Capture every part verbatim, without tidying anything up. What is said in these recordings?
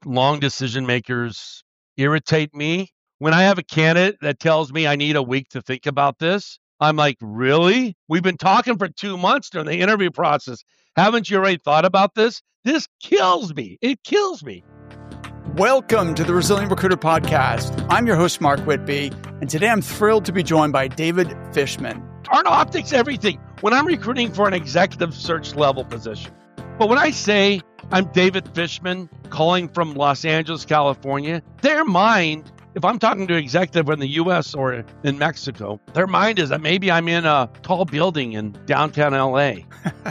long decision makers irritate me. When I have a candidate that tells me I need a week to think about this, I'm like, really? We've been talking for two months during the interview process. Haven't you already thought about this? This kills me. It kills me. Welcome to the Resilient Recruiter Podcast. I'm your host, Mark Whitby, and today I'm thrilled to be joined by David Fishman. Aren't optics everything? When I'm recruiting for an executive search level position, but when I say I'm David Fishman calling from Los Angeles, California, their mind, if I'm talking to an executive in the U S or in Mexico, their mind is that maybe I'm in a tall building in downtown L A.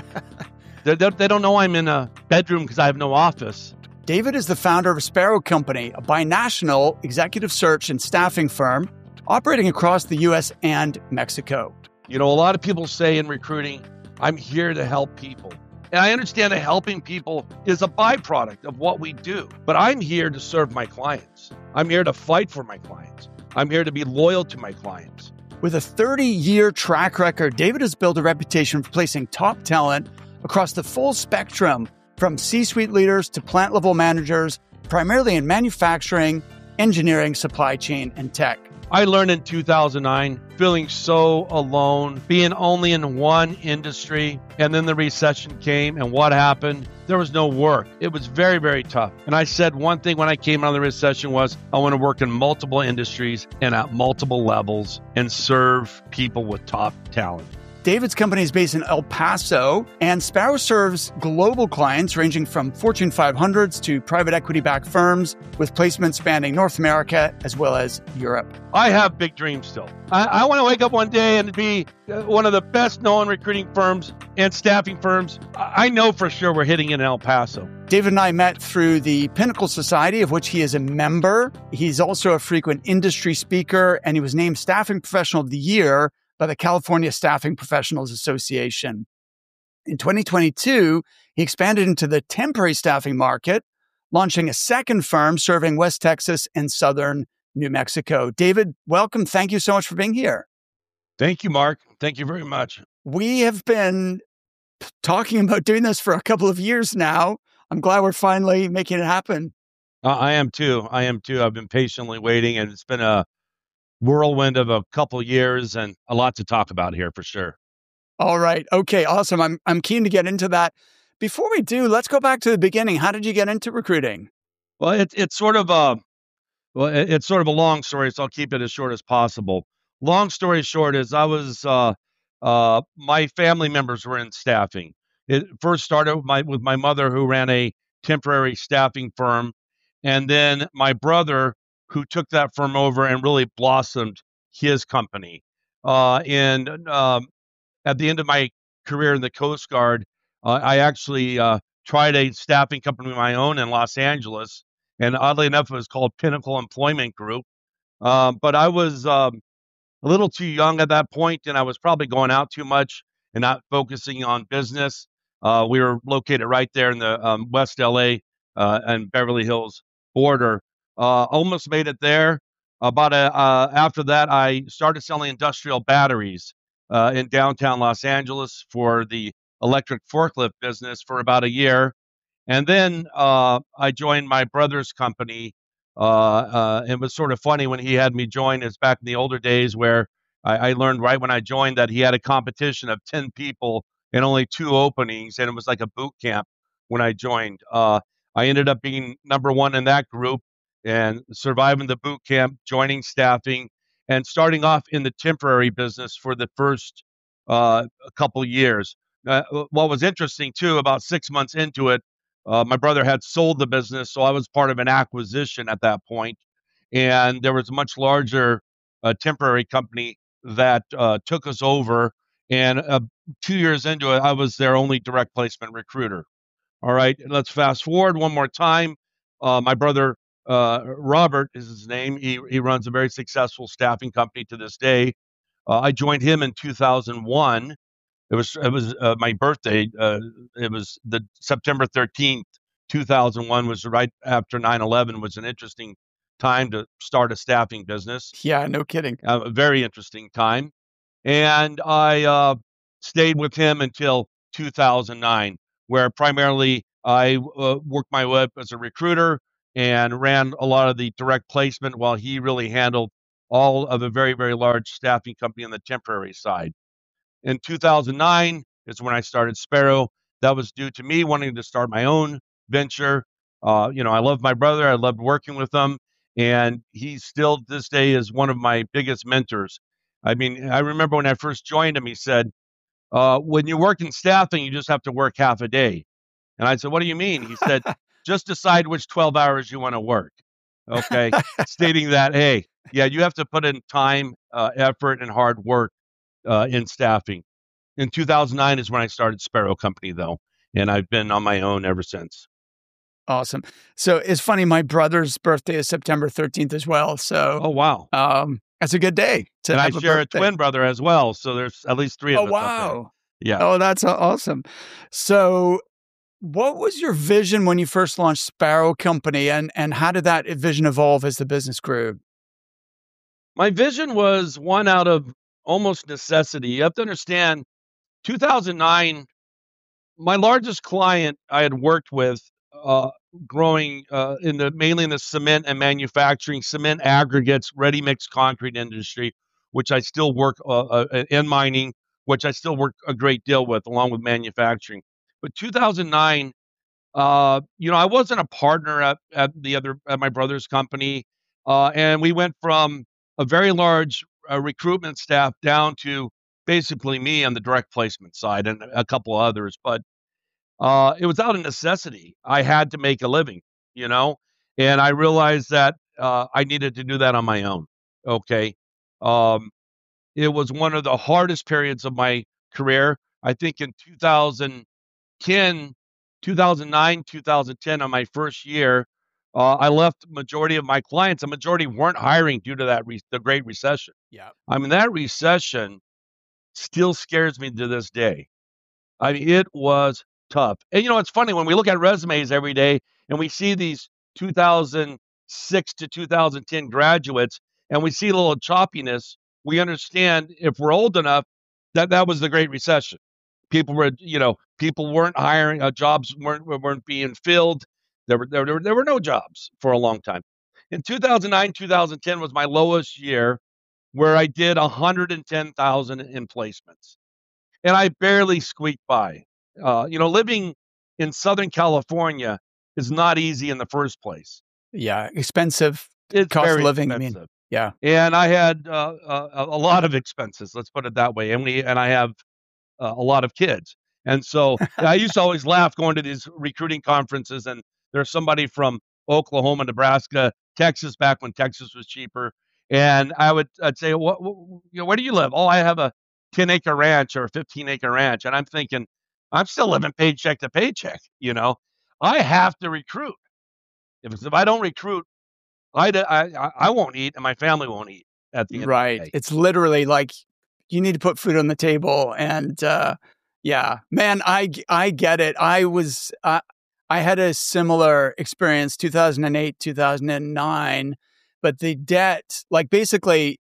they, they, they don't know I'm in a bedroom because I have no office. David is the founder of Sparrow Company, a binational executive search and staffing firm operating across the U S and Mexico. You know, a lot of people say in recruiting, I'm here to help people. And I understand that helping people is a byproduct of what we do, but I'm here to serve my clients. I'm here to fight for my clients. I'm here to be loyal to my clients. With a thirty-year track record, David has built a reputation for placing top talent across the full spectrum, from C-suite leaders to plant-level managers, primarily in manufacturing, engineering, supply chain, and tech. I learned in two thousand nine, feeling so alone, being only in one industry, and then the recession came, and what happened? There was no work. It was very, very tough. And I said one thing when I came out of the recession was, I want to work in multiple industries and at multiple levels and serve people with top talent. David's company is based in El Paso, and Sparrow serves global clients ranging from Fortune five hundreds to private equity-backed firms, with placements spanning North America as well as Europe. I have big dreams still. I, I want to wake up one day and be one of the best-known recruiting firms and staffing firms. I know for sure we're hitting it in El Paso. David and I met through the Pinnacle Society, of which he is a member. He's also a frequent industry speaker, and he was named Staffing Professional of the Year by the California Staffing Professionals Association. In twenty twenty-two, he expanded into the temporary staffing market, launching a second firm serving West Texas and Southern New Mexico. David, welcome. Thank you so much for being here. Thank you, Mark. Thank you very much. We have been talking about doing this for a couple of years now. I'm glad we're finally making it happen. Uh, I am too. I am too. I've been patiently waiting, and it's been a whirlwind of a couple of years and a lot to talk about here for sure. All right. Okay. Awesome. I'm I'm keen to get into that. Before we do, let's go back to the beginning. How did you get into recruiting? Well, it's it's sort of a well, it, it's sort of a long story, so I'll keep it as short as possible. Long story short is I was uh, uh, my family members were in staffing. It first started with my with my mother, who ran a temporary staffing firm, and then my brother, who took that firm over and really blossomed his company. Uh, and um, at the end of my career in the Coast Guard, uh, I actually uh, tried a staffing company of my own in Los Angeles. And oddly enough, it was called Pinnacle Employment Group. Uh, but I was um, a little too young at that point, and I was probably going out too much and not focusing on business. Uh, we were located right there in the um, West L A uh, and Beverly Hills border. Uh, almost made it there. About a, uh, after that, I started selling industrial batteries uh, in downtown Los Angeles for the electric forklift business for about a year. And then uh, I joined my brother's company. Uh, uh, it was sort of funny when he had me join. It's back in the older days where I, I learned right when I joined that he had a competition of ten people and only two openings. And it was like a boot camp when I joined. Uh, I ended up being number one in that group, and surviving the boot camp, joining staffing, and starting off in the temporary business for the first uh, couple years. Uh, what was interesting, too, about six months into it, uh, my brother had sold the business, so I was part of an acquisition at that point, and there was a much larger uh, temporary company that uh, took us over, and uh, two years into it, I was their only direct placement recruiter. All right, let's fast forward one more time. Uh, my brother Uh, Robert is his name. He he runs a very successful staffing company to this day. Uh, I joined him in two thousand one. It was it was uh, my birthday. Uh, it was the September thirteenth, two thousand one. Was right after nine eleven. Was an interesting time to start a staffing business. Yeah, no kidding. Uh, a very interesting time, and I uh, stayed with him until two thousand nine, where primarily I uh, worked my way up as a recruiter. and ran a lot of the direct placement while he really handled all of a very, very large staffing company on the temporary side. In two thousand nine is when I started Sparrow. That was due to me wanting to start my own venture. Uh, you know, I love my brother. I loved working with him. And he still, this day, is one of my biggest mentors. I mean, I remember when I first joined him, he said, uh, when you work in staffing, you just have to work half a day. And I said, what do you mean? He said, just decide which twelve hours you want to work. Okay. Stating that, hey, yeah, you have to put in time, uh, effort, and hard work uh, in staffing. In two thousand nine is when I started Sparrow Company, though, and I've been on my own ever since. Awesome. So it's funny, my brother's birthday is September thirteenth as well. So, oh, wow. Um, that's a good day to and have I a share birthday. a twin brother as well. So there's at least three of Oh, us. wow. Yeah. Oh, that's awesome. So what was your vision when you first launched Sparrow Company, and, and how did that vision evolve as the business grew? My vision was one out of almost necessity. You have to understand, two thousand nine, my largest client I had worked with, uh, growing uh, in the mainly in the cement and manufacturing, cement aggregates, ready mix concrete industry, which I still work uh, uh, in mining, which I still work a great deal with, along with manufacturing. But two thousand nine, uh, you know, I wasn't a partner at, at the other at my brother's company, uh, and we went from a very large uh, recruitment staff down to basically me on the direct placement side and a couple of others. But uh, it was out of necessity. I had to make a living, you know, and I realized that uh, I needed to do that on my own. Okay. Um, it was one of the hardest periods of my career. I think in two thousand ten, two thousand nine, two thousand ten, on my first year, uh, I left majority of my clients. A majority weren't hiring due to that re- the Great Recession. Yeah. I mean, that recession still scares me to this day. I mean, it was tough. And you know, it's funny when we look at resumes every day and we see these two thousand six to two thousand ten graduates and we see a little choppiness. We understand, if we're old enough, that that was the Great Recession. People were, you know, people weren't hiring, uh, jobs weren't weren't being filled. There were, there were there were no jobs for a long time. In two thousand nine, two thousand ten was my lowest year, where I did one hundred ten thousand in placements, and I barely squeaked by. Uh, you know, living in Southern California is not easy in the first place. Yeah, expensive. It's cost very of living. expensive. I mean, yeah. And I had uh, a, a lot of expenses. Let's put it that way. And we and I have uh, a lot of kids, and so I used to always laugh going to these recruiting conferences, and there's somebody from Oklahoma, Nebraska, Texas, back when Texas was cheaper, and I would I'd say, what, what you know, where do you live? Oh, I have a ten acre ranch or a fifteen acre ranch, and I'm thinking, I'm still living paycheck to paycheck. You know, I have to recruit. If if I don't recruit, I I I won't eat, and my family won't eat at the end Right. of the day. It's literally like you need to put food on the table. And uh, yeah, man, I, I get it. I was, uh, I had a similar experience, two thousand eight, two thousand nine, but the debt, like basically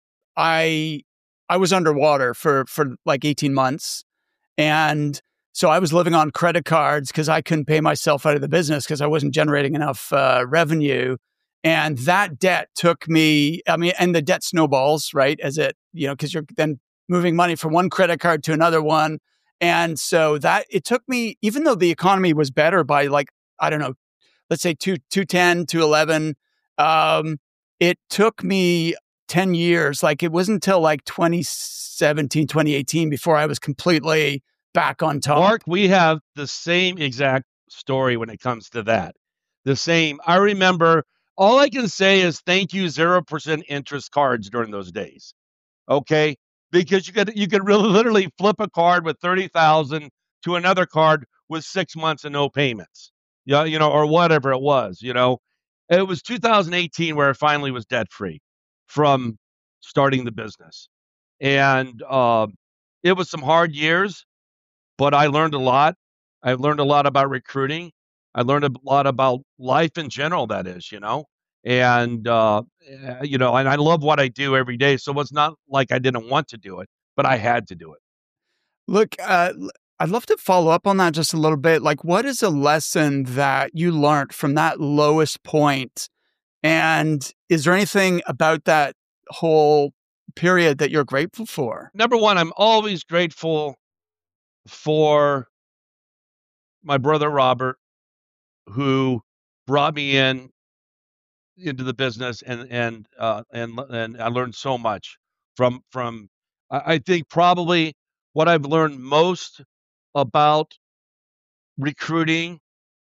I, I was underwater for, for like eighteen months. And so I was living on credit cards because I couldn't pay myself out of the business because I wasn't generating enough uh, revenue. And that debt took me, I mean, and the debt snowballs, right? As it, you know, because you're then moving money from one credit card to another one. And so that it took me, even though the economy was better by like, I don't know, let's say two, 210, two eleven, um, it took me ten years. Like it wasn't until like twenty seventeen, twenty eighteen before I was completely back on top. Mark, we have the same exact story when it comes to that. The same. I remember, all I can say is thank you, zero percent interest cards during those days. Okay? Because you could you could really literally flip a card with thirty thousand to another card with six months and no payments. Yeah, you know, or whatever it was, you know. It was two thousand eighteen where it finally was debt free from starting the business. And uh, it was some hard years, but I learned a lot. I learned a lot about recruiting. I learned a lot about life in general, that is, you know, and, uh, eh, you know, and I love what I do every day. So it's not like I didn't want to do it, but I had to do it. Look, uh, I'd love to follow up on that just a little bit. Like, what is a lesson that you learned from that lowest point? And is there anything about that whole period that you're grateful for? Number one, I'm always grateful for my brother Robert, who brought me in into the business, and and uh, and and I learned so much from from. I I think probably what I've learned most about recruiting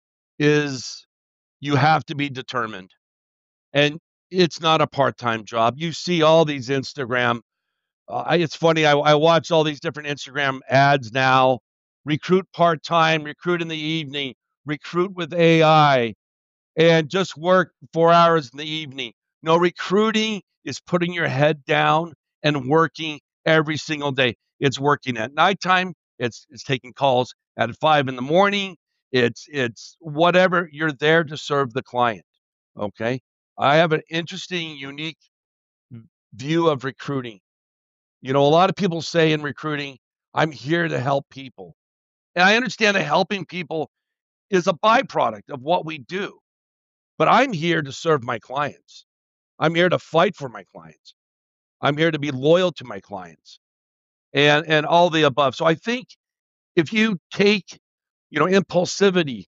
is you have to be determined, and it's not a part-time job. You see all these Instagram. Uh, I, it's funny. I, I watch all these different Instagram ads now. Recruit part-time, recruit in the evening, recruit with A I, and just work four hours in the evening. No, recruiting is putting your head down and working every single day. It's working at nighttime. It's it's taking calls at five in the morning. It's it's whatever. You're there to serve the client. Okay. I have an interesting, unique view of recruiting. You know, a lot of people say in recruiting, I'm here to help people. And I understand that helping people is a byproduct of what we do. But I'm here to serve my clients. I'm here to fight for my clients. I'm here to be loyal to my clients, and and all the above. So I think if you take, you know, impulsivity,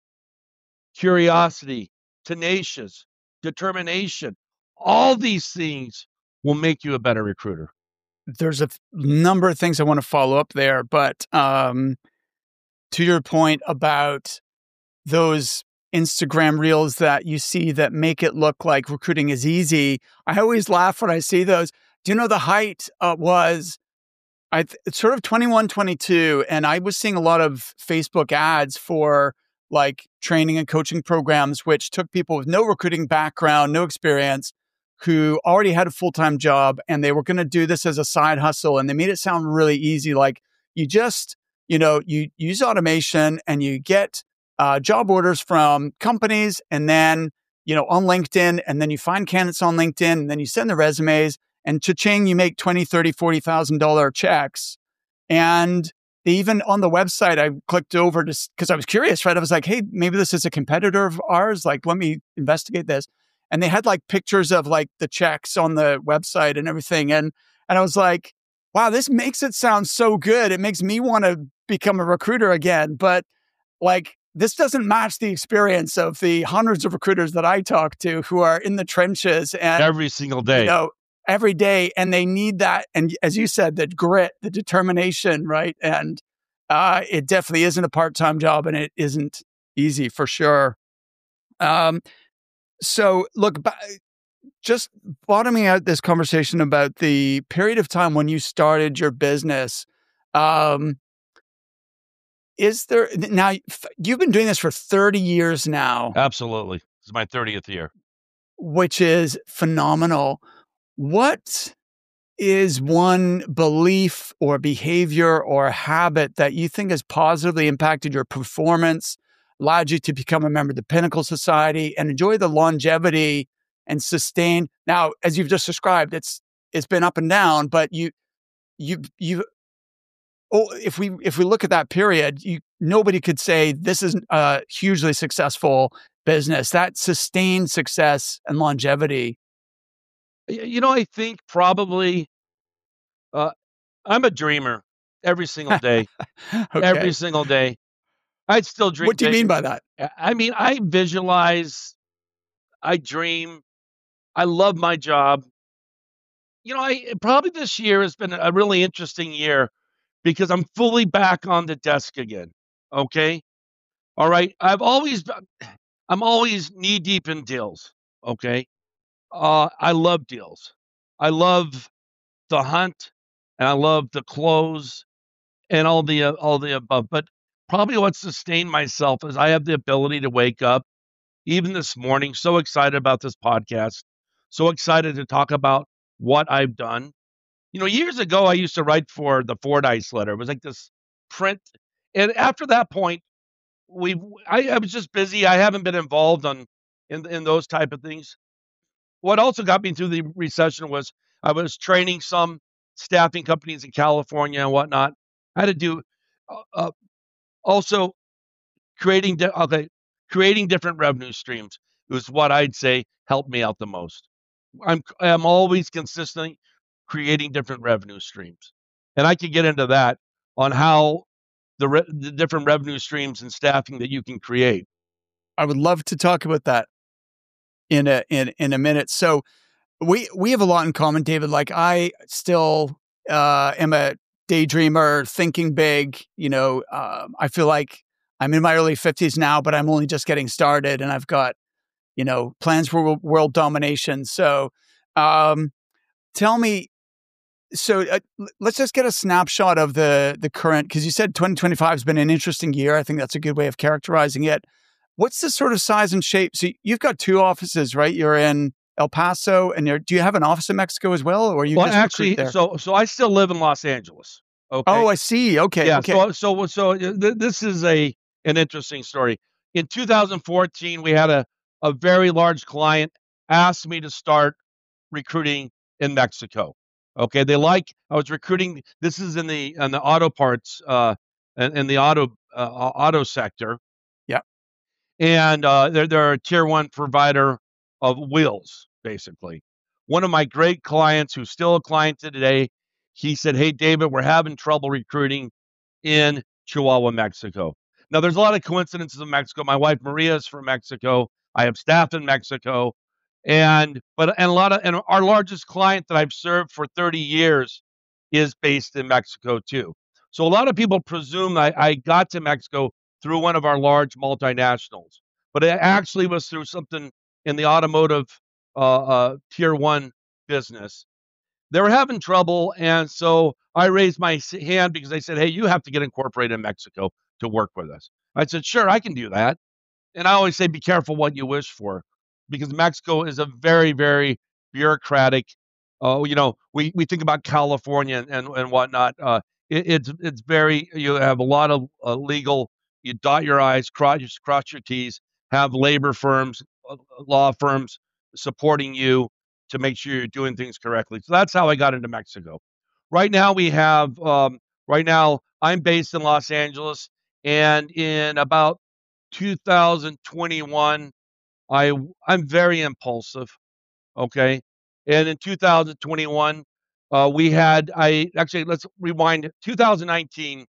curiosity, tenacious, determination, all these things will make you a better recruiter. There's a f- number of things I want to follow up there, but um, to your point about those Instagram reels that you see that make it look like recruiting is easy, I always laugh when I see those. Do you know the height uh, was I th- it's sort of twenty-one, twenty-two, and I was seeing a lot of Facebook ads for like training and coaching programs, which took people with no recruiting background, no experience, who already had a full-time job, and they were going to do this as a side hustle. And they made it sound really easy. Like you just, you know, you use automation and you get uh, job orders from companies, and then, you know, on LinkedIn, and then you find candidates on LinkedIn, and then you send the resumes, and cha-ching, you make twenty, thirty, forty thousand dollar checks. And they even on the website, I clicked over to because I was curious, right? I was like, hey, maybe this is a competitor of ours. Like, let me investigate this. And they had like pictures of like the checks on the website and everything. And and I was like, wow, this makes it sound so good. It makes me want to become a recruiter again. But like, this doesn't match the experience of the hundreds of recruiters that I talk to who are in the trenches and Every single day. you know, every day, and they need that. And as you said, the grit, the determination, right? And uh, it definitely isn't a part-time job, and it isn't easy for sure. Um, so look, ba- just bottoming out this conversation about the period of time when you started your business. Um, is there now? You've been doing this for thirty years now, Absolutely. This is my thirtieth year. which is phenomenal. What is one belief or behavior or habit that you think has positively impacted your performance, allowed you to become a member of the Pinnacle Society and enjoy the longevity and sustain? Now, as you've just described, it's it's been up and down, but you you you oh, if we if we look at that period, you nobody could say this is a hugely successful business. That sustained success and longevity. Y- You know, I think probably uh, I'm a dreamer every single day. Every Okay. single day. I'd still dream What do you big. mean by that? I I mean, I visualize, I dream, I love my job. You know, I probably this year has been a really interesting year because I'm fully back on the desk again. Okay. All right. I've always, been- I'm always knee deep in deals. Okay. Uh, I love deals. I love the hunt, and I love the close, and all the uh, all the above. But probably what sustained myself is I have the ability to wake up, even this morning, so excited about this podcast, so excited to talk about what I've done. You know, years ago, I used to write for the Fordyce Letter. It was like this print, and after that point, we I, I was just busy. I haven't been involved on in in those type of things. What also got me through the recession was I was training some staffing companies in California and whatnot. I had to do uh, uh, Also, creating di- okay, creating different revenue streams is what I'd say helped me out the most. I'm I'm always consistently creating different revenue streams, and I could get into that on how the, re- the different revenue streams and staffing that you can create. I would love to talk about that in a in in a minute. So we we have a lot in common, David. Like I still uh, am a daydreamer, thinking big. You know, uh, I feel like I'm in my early fifties now, but I'm only just getting started, and I've got you know plans for world, world domination. So, um, tell me. So uh, let's just get a snapshot of the the current, because you said twenty twenty-five has been an interesting year. I think that's a good way of characterizing it. What's the sort of size and shape? So you've got two offices, right? You're in El Paso, and you're, do you have an office in Mexico as well, or you Well, just recruit actually, there? so so I still live in Los Angeles. Oh, Okay, I see. Okay, yeah. okay. So so so uh, th- this is a an interesting story. In two thousand fourteen, we had a a very large client ask me to start recruiting in Mexico. Okay, they like I was recruiting. This is in the in the auto parts uh in, in the auto uh, auto sector, Yeah. and uh, they're they're a tier one provider of wheels, basically. One of my great clients, who's still a client today, he said, "Hey, David, we're having trouble recruiting in Chihuahua, Mexico." Now, there's a lot of coincidences in Mexico. My wife Maria is from Mexico. I have staff in Mexico, and but and a lot of and our largest client that I've served for thirty years is based in Mexico too. So a lot of people presume I, I got to Mexico through one of our large multinationals, but it actually was through something in the automotive uh, uh, tier one business. They were having trouble, and so I raised my hand because they said, "Hey, you have to get incorporated in Mexico to work with us." I said, "Sure, I can do that." And I always say, be careful what you wish for, because Mexico is a very, very bureaucratic. Uh, you know, we, we think about California and and, and whatnot. Uh, it, it's it's very, you have a lot of uh, legal. You dot your i's, cross cross your t's. Have labor firms, uh, law firms supporting you to make sure you're doing things correctly. So that's how I got into Mexico. Right now we have. Um, right now I'm based in Los Angeles, and in about two thousand twenty-one, I I'm very impulsive, okay? And in two thousand twenty-one, uh, we had I actually let's rewind. two thousand nineteen,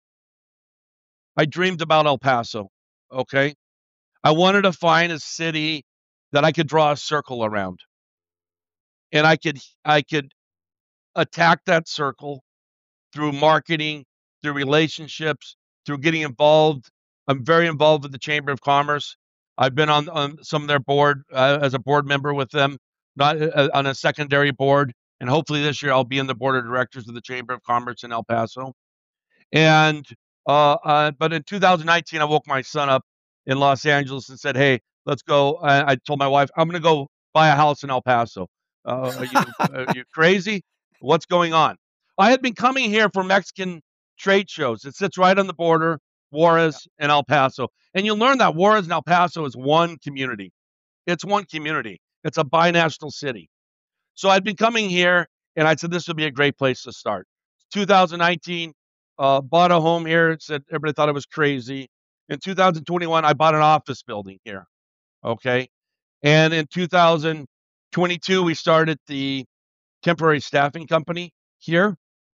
I dreamed about El Paso, okay? I wanted to find a city that I could draw a circle around, and I could I could attack that circle through marketing, through relationships, through getting involved. I'm very involved with the Chamber of Commerce. I've been on, on some of their board uh, as a board member with them, not uh, on a secondary board. And hopefully this year I'll be in the board of directors of the Chamber of Commerce in El Paso. And uh, uh, but in two thousand nineteen, I woke my son up in Los Angeles and said, "Hey, let's go." I, I told my wife, "I'm going to go buy a house in El Paso." Uh, are you are you crazy? What's going on? I had been coming here for Mexican trade shows. It sits right on the border, Yeah. Juarez and El Paso, and you'll learn that Juarez and El Paso is one community. It's one community. It's a binational city. So I'd been coming here, and I said this would be a great place to start. two thousand nineteen, uh, bought a home here. Said everybody thought I was crazy. In two thousand twenty-one, I bought an office building here. Okay, and in two thousand twenty-two, we started the temporary staffing company here.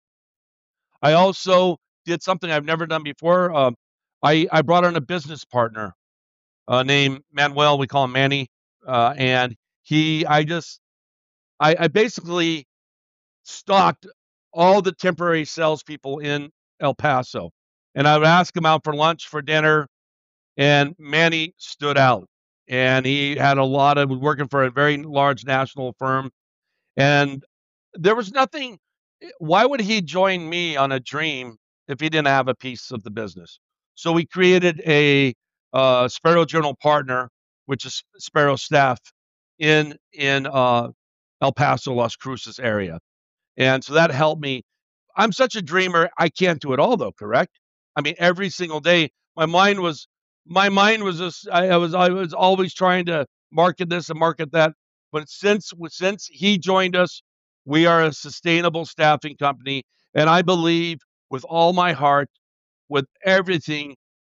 I also did something I've never done before. Um, I I brought on a business partner uh, named Manuel. We call him Manny, uh, and he I just I, I basically stocked all the temporary salespeople in El Paso. And I would ask him out for lunch, for dinner, and Manny stood out. And he had a lot of working for a very large national firm. And there was nothing. Why would he join me on a dream if he didn't have a piece of the business? So we created a uh, Sparrow Journal partner, which is Sparrow staff in in uh, El Paso, Las Cruces area. And so that helped me. I'm such a dreamer. I can't do it all though, correct? I mean, every single day, my mind was, my mind was just, I, I was, I was always trying to market this and market that. But since, since he joined us, we are a sustainable staffing company. And I believe with all my heart, with everything,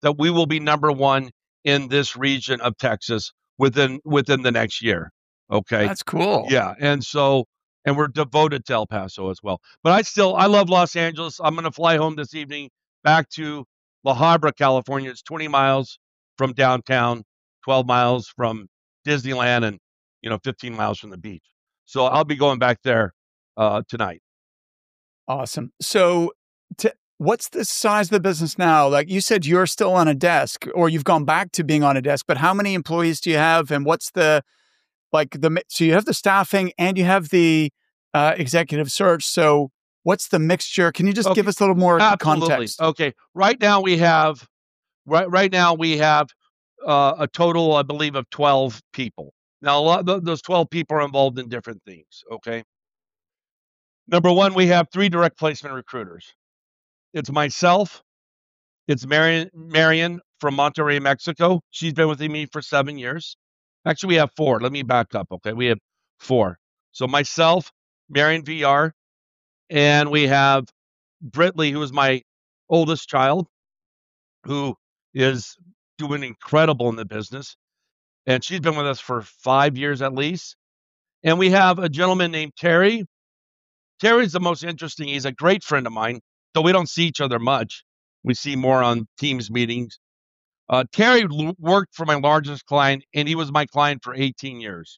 that we will be number one in this region of Texas within within the next year. Okay. That's cool. Yeah. And so, and we're devoted to El Paso as well. But I still, I love Los Angeles. I'm going to fly home this evening back to La Habra, California. It's twenty miles from downtown, twelve miles from Disneyland, and, you know, fifteen miles from the beach. So I'll be going back there uh, tonight. Awesome. So t- what's the size of the business now? Like you said, you're still on a desk, or you've gone back to being on a desk, but how many employees do you have? And what's the, like the, so you have the staffing and you have the uh, executive search. So what's the mixture? Can you just Okay. give us a little more Absolutely. context? Okay. Right now we have, right, right now we have uh, a total, I believe, of twelve people. Now, a lot of those twelve people are involved in different things. Okay. Number one, we have three direct placement recruiters. It's myself. It's Marion, Marion from Monterrey, Mexico. She's been with me for seven years. Actually, we have four. Let me back up. Okay. We have four. So myself, Marion V R, and we have Britley, who is my oldest child, who is doing incredible in the business. And she's been with us for five years at least. And we have a gentleman named Terry. Terry's the most interesting. He's a great friend of mine, though we don't see each other much. We see more on Teams meetings. Uh, Terry l- worked for my largest client, and he was my client for eighteen years.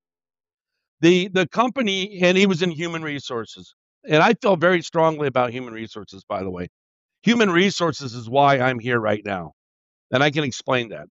The the company, and he was in human resources. And I feel very strongly about human resources, by the way. Human resources is why I'm here right now. And I can explain that.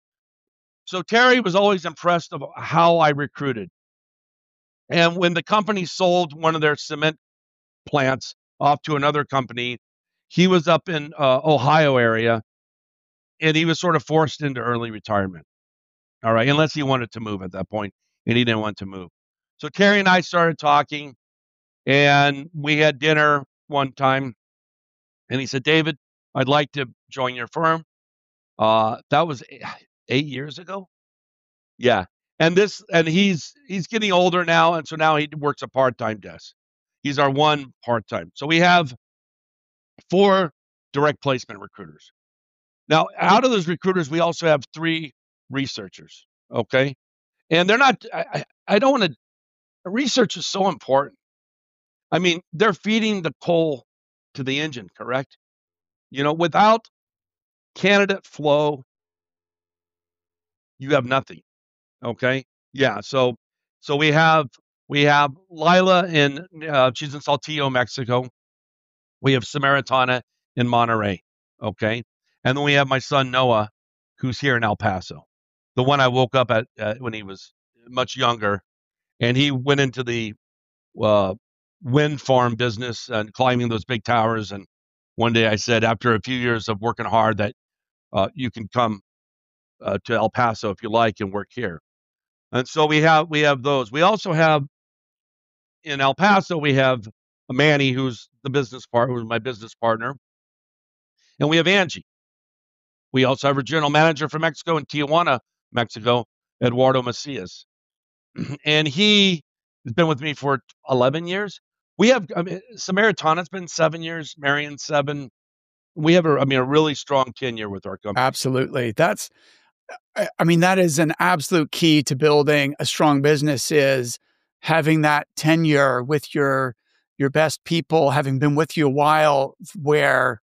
So Terry was always impressed of how I recruited. And when the company sold one of their cement plants off to another company, he was up in uh, Ohio area, and he was sort of forced into early retirement. All right, unless he wanted to move at that point, and he didn't want to move. So Terry and I started talking, and we had dinner one time, and he said, "David, I'd like to join your firm." Uh, that was eight years ago. Yeah. And this, and he's he's getting older now, and so now he works a part-time desk. He's our one part-time. So we have four direct placement recruiters. Now, out of those recruiters, we also have three researchers. Okay, and they're not. I, I I don't want to. Research is so important. I mean, they're feeding the coal to the engine, correct? You know, without candidate flow, you have nothing. Okay. Yeah. So, so we have, we have Lila in, uh, she's in Saltillo, Mexico. We have Samaritana in Monterey. Okay. And then we have my son, Noah, who's here in El Paso, the one I woke up at uh, when he was much younger. And he went into the uh, wind farm business and climbing those big towers. And one day I said, after a few years of working hard, that uh, you can come uh, to El Paso if you like and work here. And so we have we have those. We also have in El Paso, we have Manny, who's the business partner, who's my business partner, and we have Angie. We also have our general manager from Mexico in Tijuana, Mexico, Eduardo Macias, and he has been with me for eleven years. We have I mean, Samaritana's been seven years, Marion seven. We have a I mean a really strong tenure with our company. Absolutely, that's. I mean, that is an absolute key to building a strong business, is having that tenure with your your best people, having been with you a while, where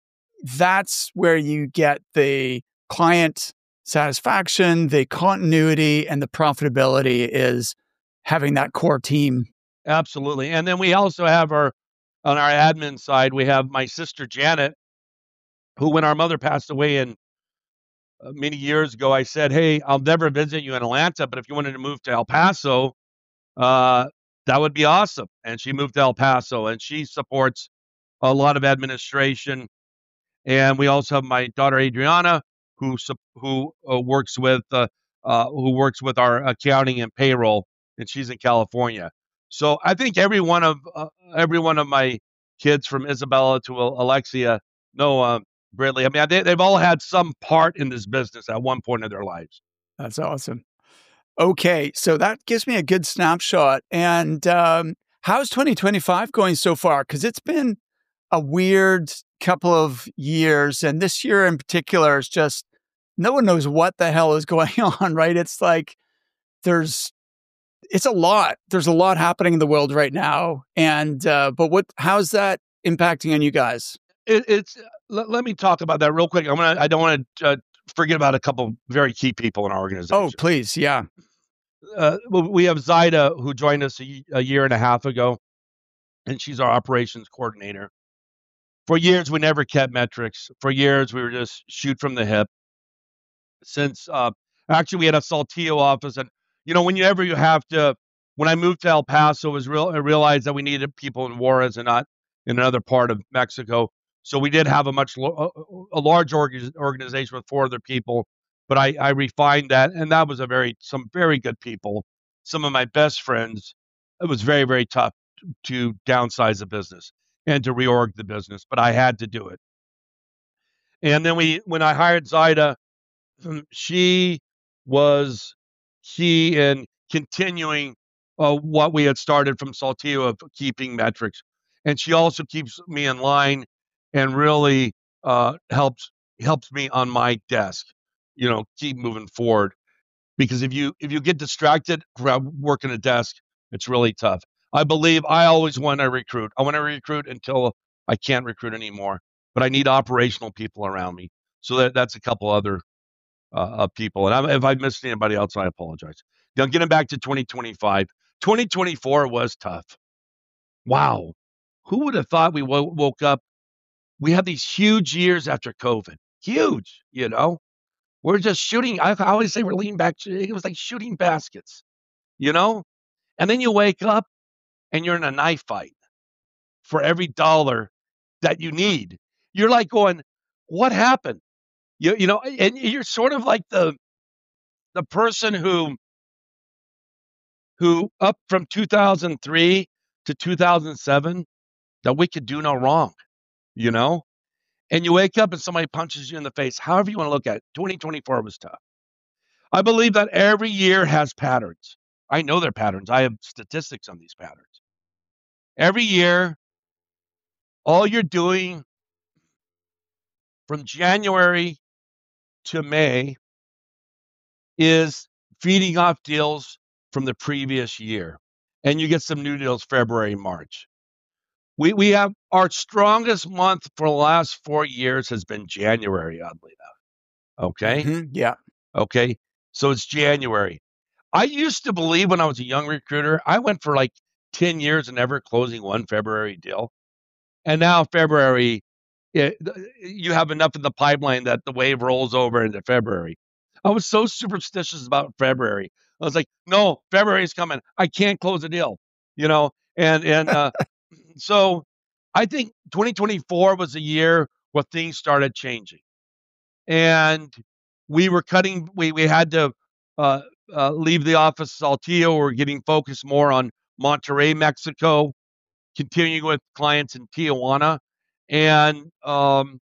that's where you get the client satisfaction, the continuity, and the profitability is having that core team. Absolutely. And then we also have our, on our admin side, we have my sister Janet, who when our mother passed away in uh, many years ago, I said, "Hey, I'll never visit you in Atlanta, but if you wanted to move to El Paso, uh, that would be awesome." And she moved to El Paso, and she supports a lot of administration. And we also have my daughter Adriana, who who uh, works with uh, uh, who works with our accounting and payroll, and she's in California. So I think every one of uh, every one of my kids, from Isabella to Alexia, Noah, Britley, I mean, they, they've all had some part in this business at one point in their lives. That's awesome. Okay, so that gives me a good snapshot. And um, how's twenty twenty-five going so far? Because it's been a weird couple of years, and this year in particular is just, no one knows what the hell is going on, right? It's like there's, it's a lot. There's a lot happening in the world right now. And, uh, but what, how's that impacting on you guys? It, it's, let, let me talk about that real quick. I'm gonna, I don't want to uh, forget about a couple very key people in our organization. Oh, please. Yeah. Uh, we have Zaida, who joined us a, a year and a half ago, and she's our operations coordinator. For years, we never kept metrics. For years, we were just shoot from the hip. Since uh, actually we had a Saltillo office, and you know, whenever you have to, when I moved to El Paso, it was real. I realized that we needed people in Juarez and not in another part of Mexico. So we did have a much lo- a large org- organization with four other people, but I, I refined that, and that was a very some very good people, some of my best friends. It was very very tough to downsize the business and to reorg the business, but I had to do it. And then we, when I hired Zaida, she was key in continuing uh, what we had started from Saltillo of keeping metrics. And she also keeps me in line and really uh, helps helps me on my desk, you know, keep moving forward. Because if you if you get distracted working a desk, it's really tough. I believe I always want to recruit. I want to recruit until I can't recruit anymore. But I need operational people around me. So that, that's a couple other uh, people. And I'm, if I missed anybody else, I apologize. Now, getting back to twenty twenty-five, twenty twenty-four was tough. Wow. Who would have thought we w- woke up? We had these huge years after COVID. Huge, you know? We're just shooting. I, I always say we're leaning back. It was like shooting baskets, you know? And then you wake up and you're in a knife fight for every dollar that you need. You're like going, what happened? You, you know, and you're sort of like the the person who who up from two thousand three to two thousand seven, that we could do no wrong, you know? And you wake up and somebody punches you in the face. However you want to look at it, twenty twenty-four was tough. I believe that every year has patterns. I know their patterns. I have statistics on these patterns. Every year, all you're doing from January to May is feeding off deals from the previous year. And you get some new deals February, March. We we have our strongest month for the last four years has been January, oddly enough. Okay? Mm-hmm. Yeah. Okay. So it's January. I used to believe when I was a young recruiter, I went for like ten years and never closing one February deal. And now February, it, you have enough in the pipeline that the wave rolls over into February. I was so superstitious about February. I was like, no, February is coming. I can't close a deal, you know? And, and, uh, so I think twenty twenty-four was a year where things started changing. And we were cutting, we, we had to uh, uh, leave the office Saltillo. We're getting focused more on Monterrey, Mexico, continuing with clients in Tijuana. And um,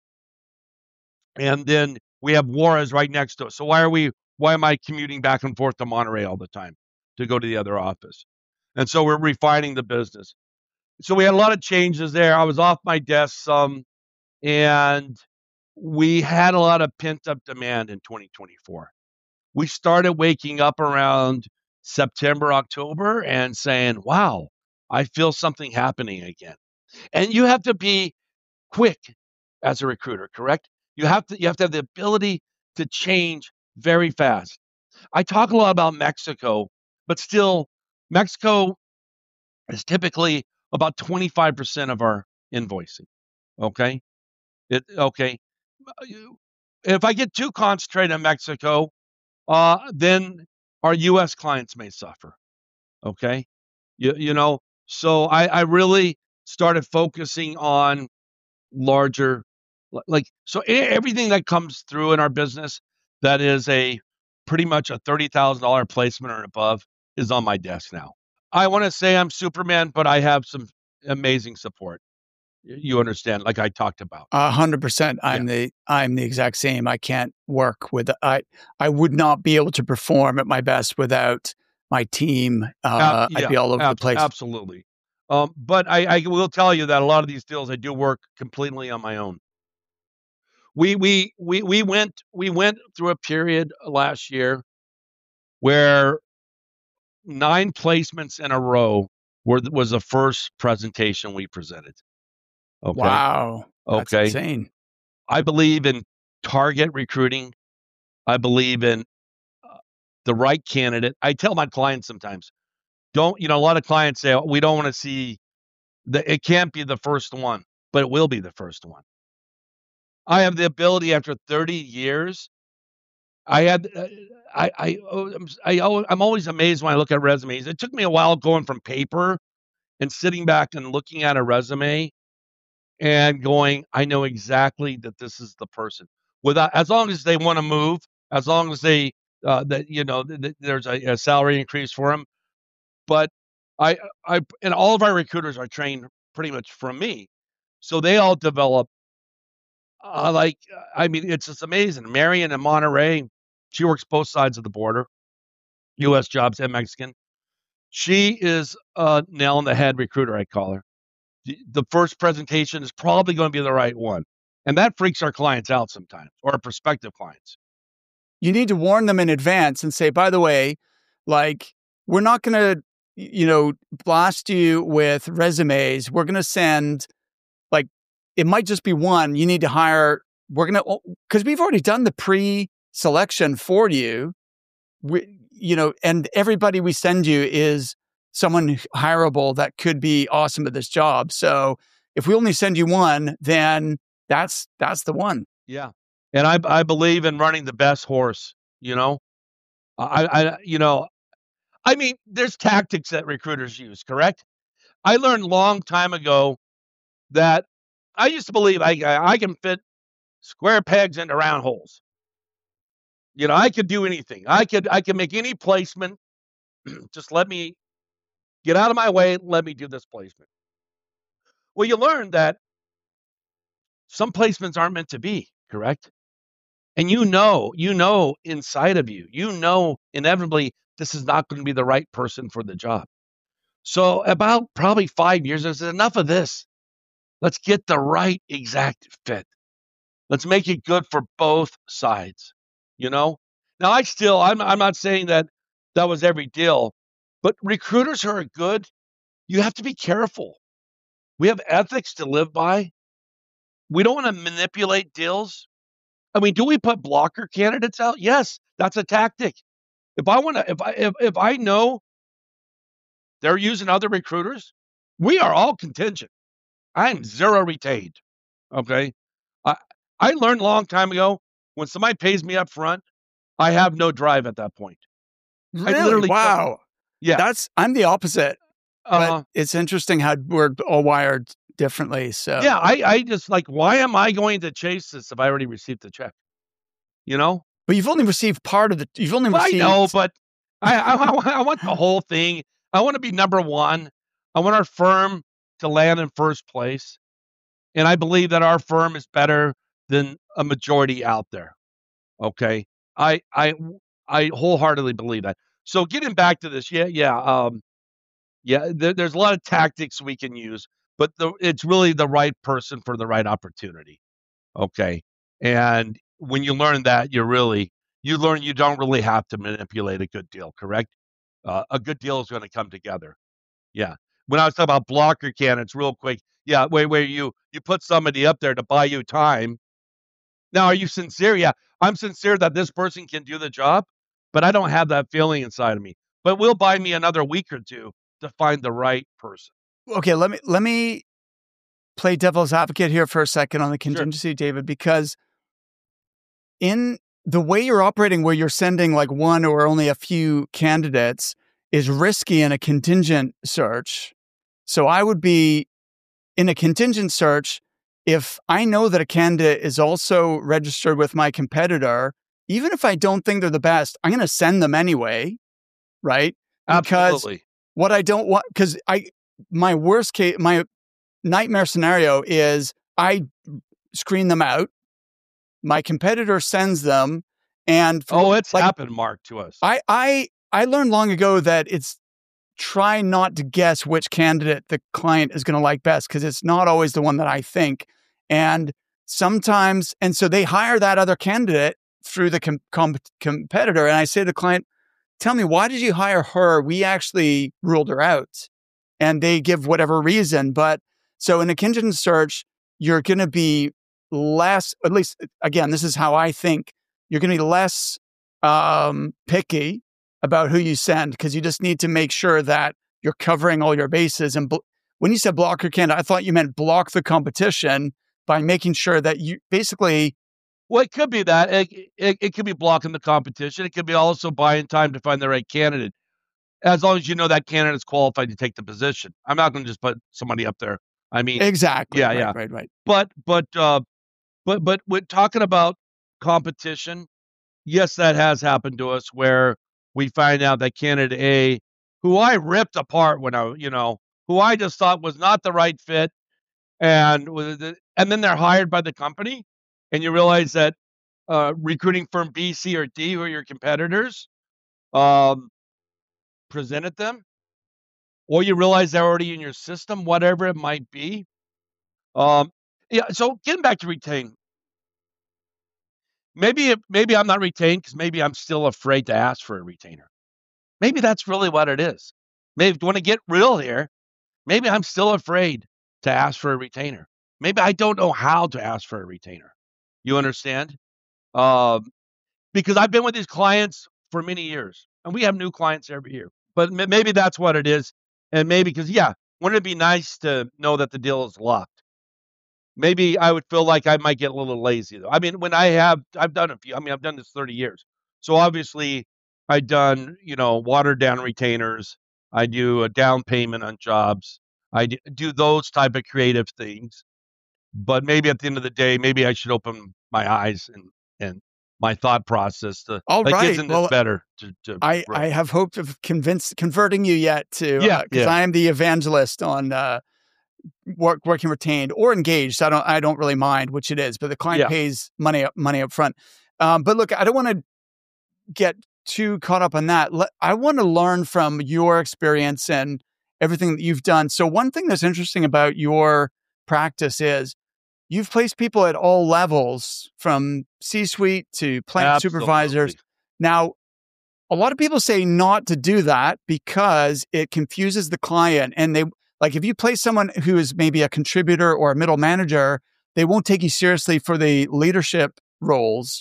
and then we have Juarez right next to us. So why are we, why am I commuting back and forth to Monterrey all the time to go to the other office? And so we're refining the business. So we had a lot of changes there. I was off my desk some, and we had a lot of pent-up demand in twenty twenty-four. We started waking up around September, October and saying, wow, I feel something happening again. And you have to be quick as a recruiter, correct? You have to you have to have the ability to change very fast. I talk a lot about Mexico, but still, Mexico is typically about twenty-five percent of our invoicing. Okay? It okay. If I get too concentrated in Mexico, uh, then our U S clients may suffer. Okay? You, you know, so I, I really started focusing on larger, like, so everything that comes through in our business that is a pretty much a thirty thousand dollars placement or above is on my desk now. I want to say I'm Superman, but I have some amazing support. You understand, like I talked about. A hundred percent. I'm yeah. the I'm the exact same. I can't work with I I would not be able to perform at my best without my team. Uh, uh, yeah, I'd be all over ab- the place. Absolutely. Um, but I, I will tell you that a lot of these deals I do work completely on my own. We we we we went we went through a period last year where nine placements in a row were was the first presentation we presented. Okay. Wow. That's Okay. insane. I believe in target recruiting. I believe in uh, the right candidate. I tell my clients sometimes, don't, you know, a lot of clients say, oh, we don't want to see the, it can't be the first one, but it will be the first one. I have the ability after thirty years. I had, uh, I, I, oh, I'm, I, oh, I'm always amazed when I look at resumes. It took me a while going from paper and sitting back and looking at a resume and going, I know exactly that this is the person. Without, as long as they want to move, as long as they, uh, that you know, th- th- there's a, a salary increase for them. But I, I, and all of our recruiters are trained pretty much from me, so they all develop. Uh, like, I mean, it's just amazing. Marion in Monterey, she works both sides of the border, U S jobs and Mexican. She is a nail in the head recruiter, I call her. The first presentation is probably going to be the right one. And that freaks our clients out sometimes, or our prospective clients. You need to warn them in advance and say, by the way, like, we're not going to, you know, blast you with resumes. We're going to send, like, it might just be one. You need to hire, we're going to, because we've already done the pre-selection for you. We, you know, and everybody we send you is someone hireable that could be awesome at this job. So if we only send you one, then that's that's the one. Yeah, and I I believe in running the best horse. You know, I I you know, I mean, there's tactics that recruiters use. Correct. I learned a long time ago that I used to believe I I can fit square pegs into round holes. You know, I could do anything. I could I could make any placement. Just let me get out of my way. Let me do this placement. Well, you learn that some placements aren't meant to be, correct? And you know, you know inside of you, you know inevitably this is not going to be the right person for the job. So about probably five years, I said, enough of this. Let's get the right exact fit. Let's make it good for both sides. You know? Now I still I'm I'm not saying that that was every deal, but recruiters who are good, you have to be careful. We have ethics to live by. We don't want to manipulate deals. I mean, do we put blocker candidates out? Yes, that's a tactic. If I want to, if I if, if I know they're using other recruiters, we are all contingent. I'm zero retained. Okay. I I learned a long time ago when somebody pays me up front, I have no drive at that point. I Really? literally don't. Wow. Yeah. That's I'm the opposite. But Uh, it's interesting how we're all wired differently. So yeah, I, I just like, why am I going to chase this if I already received the check? You know? but you've only received part of the you've only Well, I received know, but I, I, I I want the whole thing. I want to be number one. I want our firm to land in first place. And I believe that our firm is better than a majority out there. Okay. I I I wholeheartedly believe that. So getting back to this, yeah, yeah, um, yeah. There, there's a lot of tactics we can use, but the, it's really the right person for the right opportunity. Okay. And when you learn that, you're really you learn you don't really have to manipulate a good deal. Correct. Uh, a good deal is going to come together. Yeah. When I was talking about blocker candidates, real quick, yeah, where where you you put somebody up there to buy you time. Now, are you sincere? Yeah, I'm sincere that this person can do the job, but I don't have that feeling inside of me. But will buy me another week or two to find the right person. okay, let me let me play devil's advocate here for a second on the Sure. contingency, David, because in the way you're operating where you're sending like one or only a few candidates is risky in a contingent search. So I would be in a contingent search, if I know that a candidate is also registered with my competitor, even if I don't think they're the best, I'm going to send them anyway, right? Because Absolutely. what I don't want, because I, my worst case, my nightmare scenario is I screen them out. My competitor sends them, and for, Oh, it's like, happened, Mark, to us. I I I learned long ago that it's try not to guess which candidate the client is going to like best because it's not always the one that I think. And sometimes, and so they hire that other candidate through the com- com- competitor. And I say to the client, tell me, why did you hire her? We actually ruled her out. And they give whatever reason. But so in a contingent search, you're going to be less, at least, again, this is how I think, you're going to be less um, picky about who you send because you just need to make sure that you're covering all your bases. And bl- when you said block your candidate, I thought you meant block the competition by making sure that you basically... Well, it could be that. It, it, it could be blocking the competition. It could be also buying time to find the right candidate. As long as you know that candidate's qualified to take the position. I'm not going to just put somebody up there. I mean, exactly. Yeah, right, yeah. Right, right. But, but, uh, but, but we're talking about competition. Yes, that has happened to us where we find out that candidate A, who I ripped apart when I, you know, who I just thought was not the right fit, and and then they're hired by the company, and you realize that uh, recruiting firm B, C, or D, who are your competitors, um, presented them, or you realize they're already in your system, whatever it might be. Um, yeah. So getting back to retain, maybe maybe I'm not retained because maybe I'm still afraid to ask for a retainer. Maybe that's really what it is. Maybe if you want to get real here, maybe I'm still afraid to ask for a retainer. Maybe I don't know how to ask for a retainer. You understand? Um, because I've been with these clients for many years, and we have new clients every year. But m- maybe that's what it is, and maybe because yeah, wouldn't it be nice to know that the deal is locked? Maybe I would feel like I might get a little lazy though. I mean, when I have, I've done a few. I mean, I've done this thirty years, so obviously I've done you know watered down retainers. I do a down payment on jobs. I d- do those type of creative things. But maybe at the end of the day, maybe I should open my eyes and and my thought process to All like, right. isn't this Well, better to, to I, grow? I have hopes of convince converting you yet to Yeah, because yeah. I am the evangelist on uh, work, working retained or engaged. I don't I don't really mind which it is, but the client Yeah. pays money up money up front. Um, but look, I don't want to get too caught up on that. Let, I want to learn from your experience and everything that you've done. So one thing that's interesting about your practice is you've placed people at all levels from C-suite to plant supervisors. Absolutely. Now, a lot of people say not to do that because it confuses the client. And they, like, if you place someone who is maybe a contributor or a middle manager, they won't take you seriously for the leadership roles.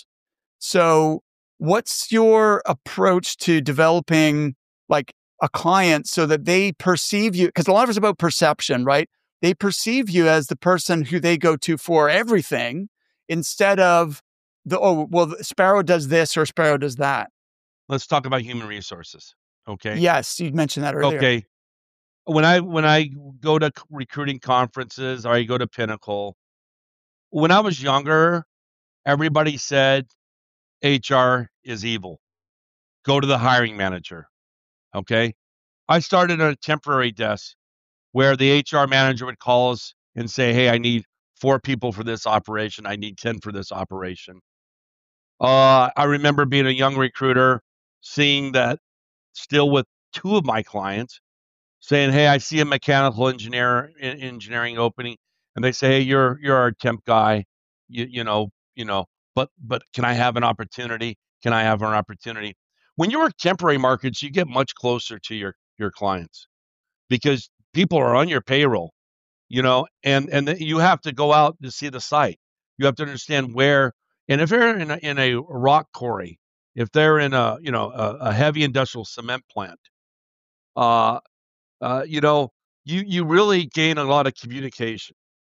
So what's your approach to developing like a client so that they perceive you? Because a lot of it's about perception, right? They perceive you as the person who they go to for everything instead of the, oh, well, Sparrow does this or Sparrow does that. Let's talk about human resources. Okay. Yes, you mentioned that earlier. Okay. When I when I go to recruiting conferences or I go to Pinnacle, when I was younger, everybody said H R is evil. Go to the hiring manager. Okay. I started at a temporary desk where the H R manager would call us and say, hey, I need four people for this operation. I need ten for this operation. Uh, I remember being a young recruiter, seeing that still with two of my clients, saying, hey, I see a mechanical engineer engineering opening. And they say, hey, you're you're our temp guy. You you know, you know, but but can I have an opportunity? Can I have an opportunity? When you work temporary markets, you get much closer to your your clients because people are on your payroll, you know, and and th- you have to go out to see the site. You have to understand where, and if they're in a, in a rock quarry, if they're in a you know a, a heavy industrial cement plant, uh, uh, you know, you you really gain a lot of communication.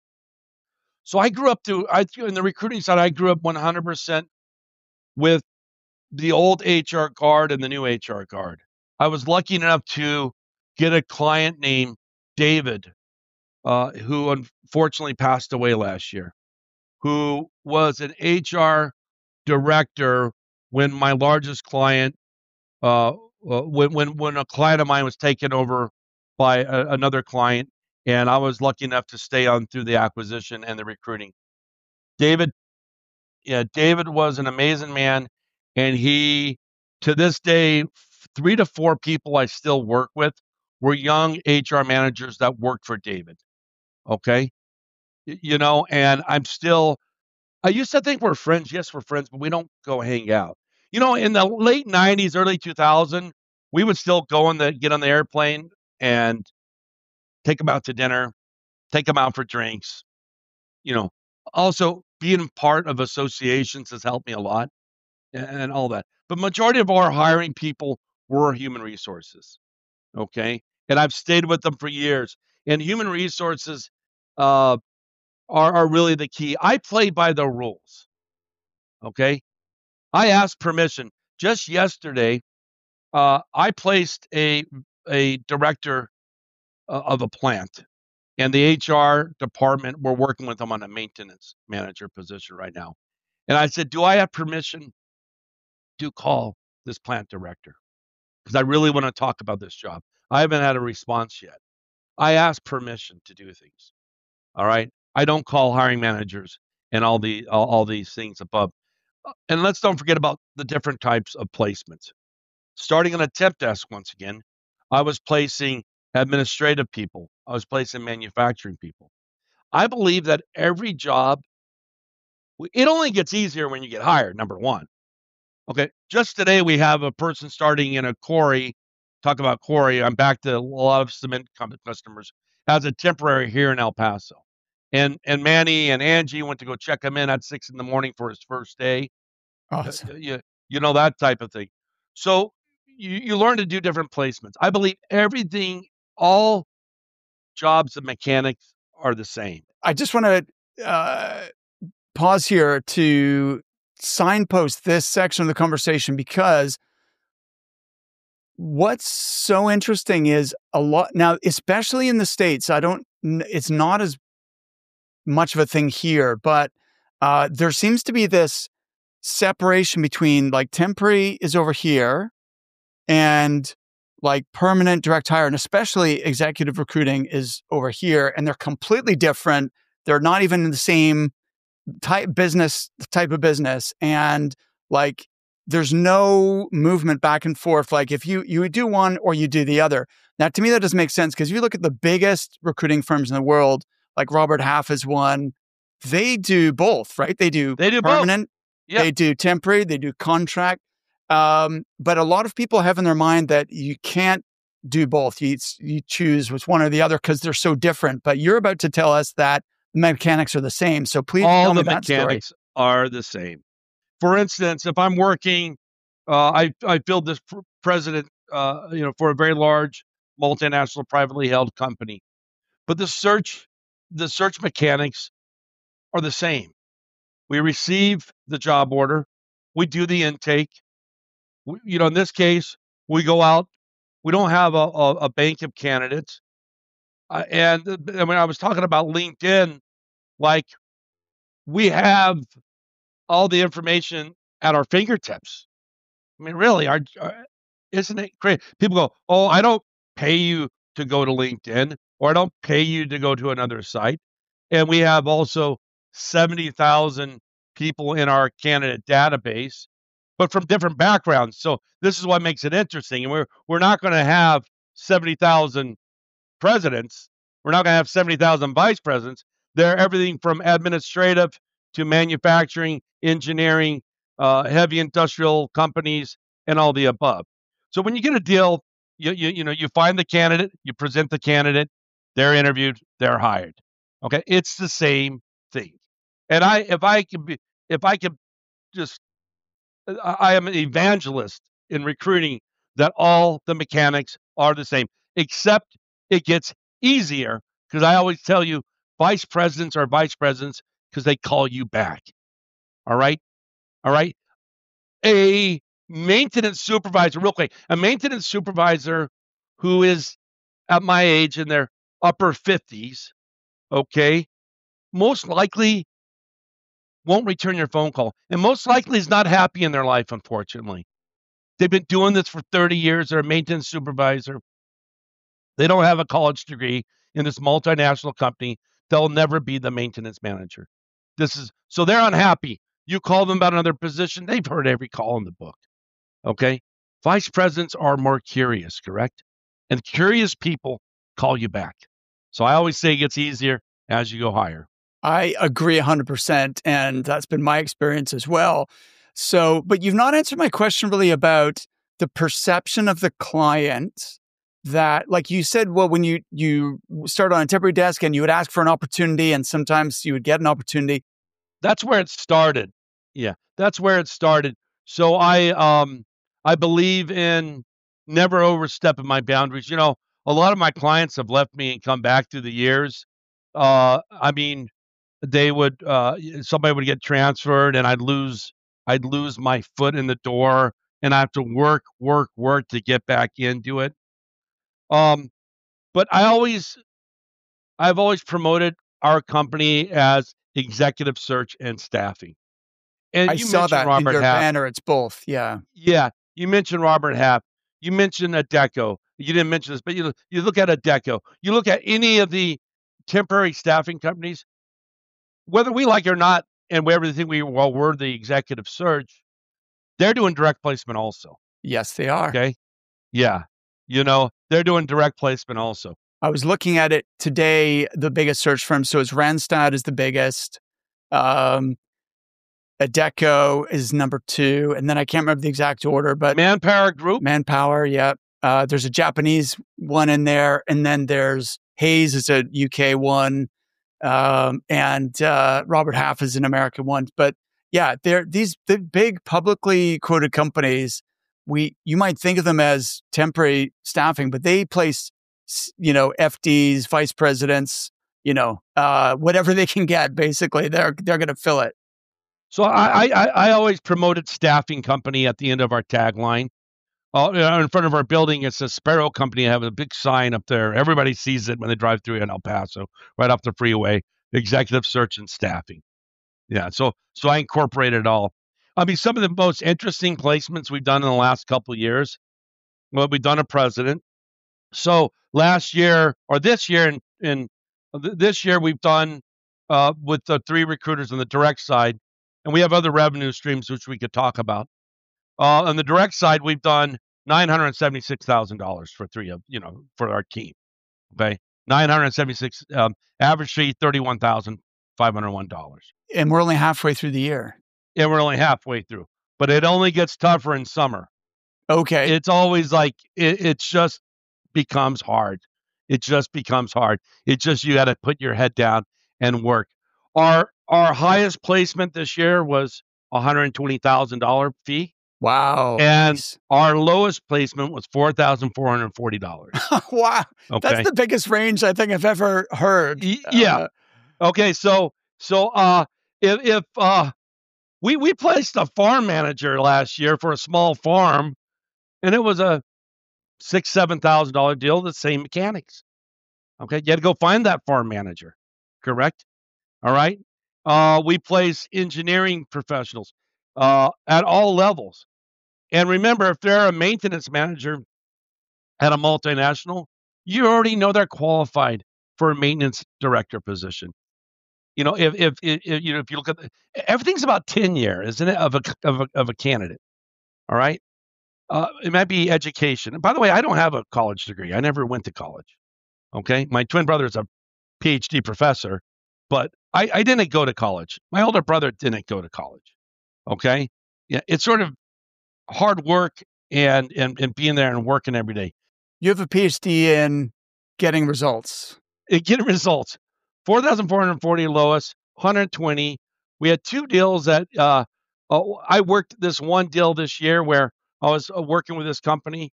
So I grew up to I in the recruiting side, I grew up one hundred percent with the old H R guard and the new H R guard. I was lucky enough to get a client named David, uh, who unfortunately passed away last year, who was an H R director when my largest client, uh, uh, when when when a client of mine was taken over by a, another client, and I was lucky enough to stay on through the acquisition and the recruiting. David, yeah, David was an amazing man, and he, to this day, three to four people I still work with were young H R managers that worked for David. Okay. You know, and I'm still, I used to think we're friends. Yes, we're friends, but we don't go hang out. You know, in the late nineties, early two thousand, we would still go on the, get on the airplane and take them out to dinner, take them out for drinks. You know, also being part of associations has helped me a lot and all that. But majority of our hiring people were human resources. Okay. And I've stayed with them for years. And human resources uh, are, are really the key. I play by the rules. Okay. I asked permission. Just yesterday, uh, I placed a a director uh, of a plant, and the H R department, we're working with them on a maintenance manager position right now. And I said, do I have permission to call this plant director? Because I really want to talk about this job. I haven't had a response yet. I asked permission to do things. All right. I don't call hiring managers and all the all, all these things above. And let's don't forget about the different types of placements. Starting on a temp desk once again, I was placing administrative people. I was placing manufacturing people. I believe that every job, it only gets easier when you get hired, number one. Okay, just today we have a person starting in a quarry. Talk about quarry. I'm back to a lot of cement customers as a temporary here in El Paso. And and Manny and Angie went to go check him in at six in the morning for his first day. Awesome. Uh, you, you know, that type of thing. So you, you learn to do different placements. I believe everything, all jobs of mechanics are the same. I just want to uh, pause here to signpost this section of the conversation, because what's so interesting is a lot now, especially in the States, I don't, it's not as much of a thing here, but uh, there seems to be this separation between like temporary is over here and like permanent direct hire, and especially executive recruiting is over here, and they're completely different. They're not even in the same type business, type of business. And like, there's no movement back and forth. Like if you, you do one or you do the other. Now, to me, that doesn't make sense, because if you look at the biggest recruiting firms in the world, like Robert Half is one, they do both, right? They do, they do permanent, both. Yep. They do temporary, they do contract. Um, but a lot of people have in their mind that you can't do both. You, you choose which one or the other because they're so different. But you're about to tell us that the mechanics are the same. So please all tell the me that mechanics story. are the same. For instance, if I'm working, uh, I I filled this pr- president, uh, you know, for a very large multinational privately held company, but the search the search mechanics are the same. We receive the job order, we do the intake. We, you know, in this case, we go out. We don't have a, a, a bank of candidates, uh, and uh, when I was talking about LinkedIn, like we have all the information at our fingertips. I mean, really, our, our, isn't it great? People go, "Oh, I don't pay you to go to LinkedIn, or I don't pay you to go to another site." And we have also seventy thousand people in our candidate database, but from different backgrounds. So this is what makes it interesting. And we're we're not going to have seventy thousand presidents. We're not going to have seventy thousand vice presidents. They're everything from administrative to manufacturing, engineering, uh, heavy industrial companies, and all the above. So when you get a deal, you, you you know you find the candidate, you present the candidate, they're interviewed, they're hired. Okay, it's the same thing. And I, if I could be, if I could just, I am an evangelist in recruiting that all the mechanics are the same, except it gets easier because I always tell you, vice presidents are vice presidents because they call you back. All right, all right. A maintenance supervisor, real quick, a maintenance supervisor who is at my age in their upper fifties, okay, most likely won't return your phone call, and most likely is not happy in their life, unfortunately. They've been doing this for thirty years. They're a maintenance supervisor. They don't have a college degree in this multinational company. They'll never be the maintenance manager. This is so they're unhappy. You call them about another position, they've heard every call in the book. Okay? Vice presidents are more curious, correct? and curious people call you back. So I always say it gets easier as you go higher. I agree one hundred percent. And that's been my experience as well. So, but you've not answered my question really about the perception of the client that, like you said, well, when you, you start on a temporary desk and you would ask for an opportunity and sometimes you would get an opportunity. That's where it started. Yeah, that's where it started. So I, um, I believe in never overstepping my boundaries. You know, a lot of my clients have left me and come back through the years. Uh, I mean, they would, uh, somebody would get transferred and I'd lose, I'd lose my foot in the door and I have to work, work, work to get back into it. Um, but I always, I've always promoted our company as executive search and staffing. And I you saw mentioned that in Robert your Half. banner. It's both. Yeah. Yeah, you mentioned Robert Half. You mentioned Adecco. You didn't mention this, but you you look at Adecco. You look at any of the temporary staffing companies, whether we like it or not, and we everything we well, we're the executive search, they're doing direct placement also. Yes, they are. Okay. Yeah. You know, they're doing direct placement also. I was looking at it today, the biggest search firm. So it's Randstad is the biggest. Um, Adecco is number two. And then I can't remember the exact order, but Manpower Group. Manpower, yeah. Uh, there's a Japanese one in there. And then there's Hayes is a U K one. Um, and uh, Robert Half is an American one. But yeah, they're these the big publicly quoted companies. We you might think of them as temporary staffing, but they place, you know, F Ds, vice presidents, you know, uh, whatever they can get. Basically, they're they're going to fill it. So I, I I always promoted staffing company at the end of our tagline. Uh, in front of our building, it's a Sparrow Company. I have a big sign up there. Everybody sees it when they drive through in El Paso, right off the freeway. Executive search and staffing. Yeah, so so I incorporated it all. I mean, some of the most interesting placements we've done in the last couple of years. Well, we've done a president. So last year or this year, in, in this year, we've done uh, with the three recruiters on the direct side, and we have other revenue streams which we could talk about. Uh, on the direct side, we've done nine hundred seventy-six thousand dollars for three of, you know, for our team. Okay. nine hundred seventy-six, um, average fee, thirty-one thousand five hundred one dollars. And we're only halfway through the year. Yeah, we're only halfway through, but it only gets tougher in summer. Okay. It's always like, it, it just becomes hard. It just becomes hard. It just, you got to put your head down and work. Our, our highest placement this year was one hundred twenty thousand dollars fee. Wow. And nice. Our lowest placement was four thousand four hundred forty dollars. Wow. Okay. That's the biggest range I think I've ever heard. Y- yeah. Uh, okay. So, so, uh, if, if, uh, we, we placed a farm manager last year for a small farm, and it was a six, seven thousand dollar deal, the same mechanics. Okay. You had to go find that farm manager. Correct. All right. Uh, we place engineering professionals, uh, at all levels. And remember, if they're a maintenance manager at a multinational, you already know they're qualified for a maintenance director position. You know, if if, if you know if you look at the, everything's about tenure, isn't it, of a of a, of a candidate? All right, uh, it might be education. And by the way, I don't have a college degree. I never went to college. Okay, my twin brother is a P H D professor, but I, I didn't go to college. My older brother didn't go to college. Okay, yeah, it's sort of hard work and, and and being there and working every day. You have a P H D in getting results. It, getting results. four thousand four hundred forty lowest, one hundred twenty. We had two deals that uh, uh, I worked this one deal this year where I was uh, working with this company,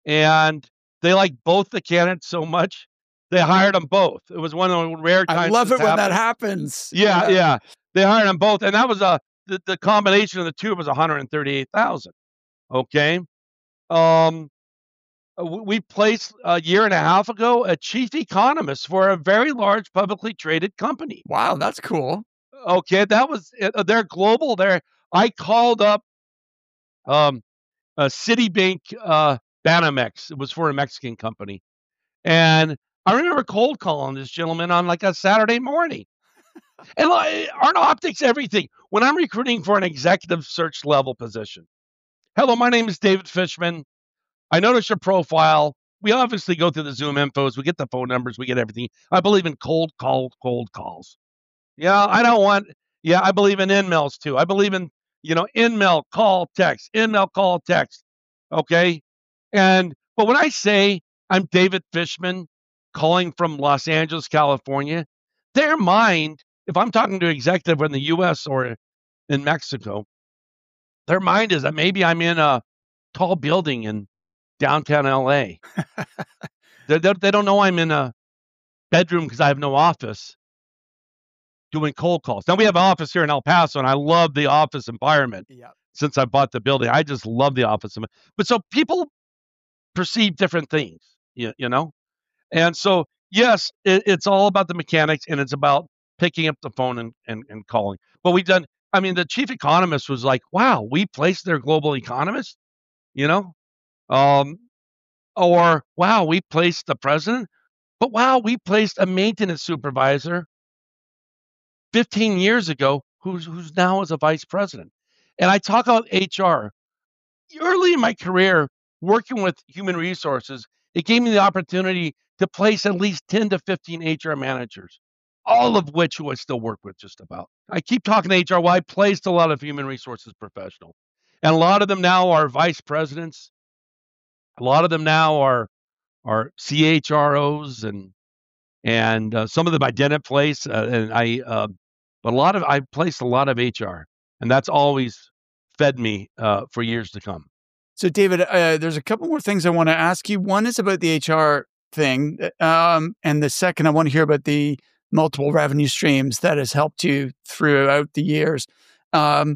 and they liked both the candidates so much they hired them both. It was one of the rare times. I love it when happened. that happens. Yeah, yeah, yeah. They hired them both, and that was a the, the combination of the two was one hundred thirty-eight thousand. Okay. Um, we placed a year and a half ago a chief economist for a very large publicly traded company. Wow, that's cool. Okay, that was they're global. They're I called up um, a Citibank uh, Banamex. It was for a Mexican company, and I remember cold calling this gentleman on like a Saturday morning. And like, aren't optics everything? When I'm recruiting for an executive search level position. Hello, my name is David Fishman. I noticed your profile. we obviously go through the Zoom infos, we get the phone numbers, we get everything. I believe in cold call, cold calls. Yeah, I don't want, yeah, I believe in in-mails too. I believe in, you know, in-mail, call, text, in-mail, call, text. Okay. And, but when I say I'm David Fishman calling from Los Angeles, California, their mind, if I'm talking to an executive in the U S or in Mexico, their mind is that maybe I'm in a tall building in downtown L A. they, they, they don't know I'm in a bedroom because I have no office doing cold calls. Now we have an office here in El Paso, and I love the office environment. Yeah. Since I bought the building, I just love the office. But so people perceive different things, you, you know? And so, yes, it, it's all about the mechanics, and it's about picking up the phone and, and, and calling. But we've done, I mean, the chief economist was like, wow, we placed their global economist, you know? Um, or, wow, we placed the president. But, wow, we placed a maintenance supervisor fifteen years ago who's, who's now is a vice president. And I talk about H R. Early in my career, working with human resources, it gave me the opportunity to place at least ten to fifteen H R managers, all of which who I still work with just about. I keep talking to H R. Well, I placed a lot of human resources professionals, and a lot of them now are vice presidents. A lot of them now are are C H R Os, and and uh, some of them I didn't place, uh, and I, uh, but a lot of I placed a lot of H R, and that's always fed me uh, for years to come. So, David, uh, there's a couple more things I want to ask you. One is about the H R thing. Um, and the second, I want to hear about the multiple revenue streams that has helped you throughout the years. Um,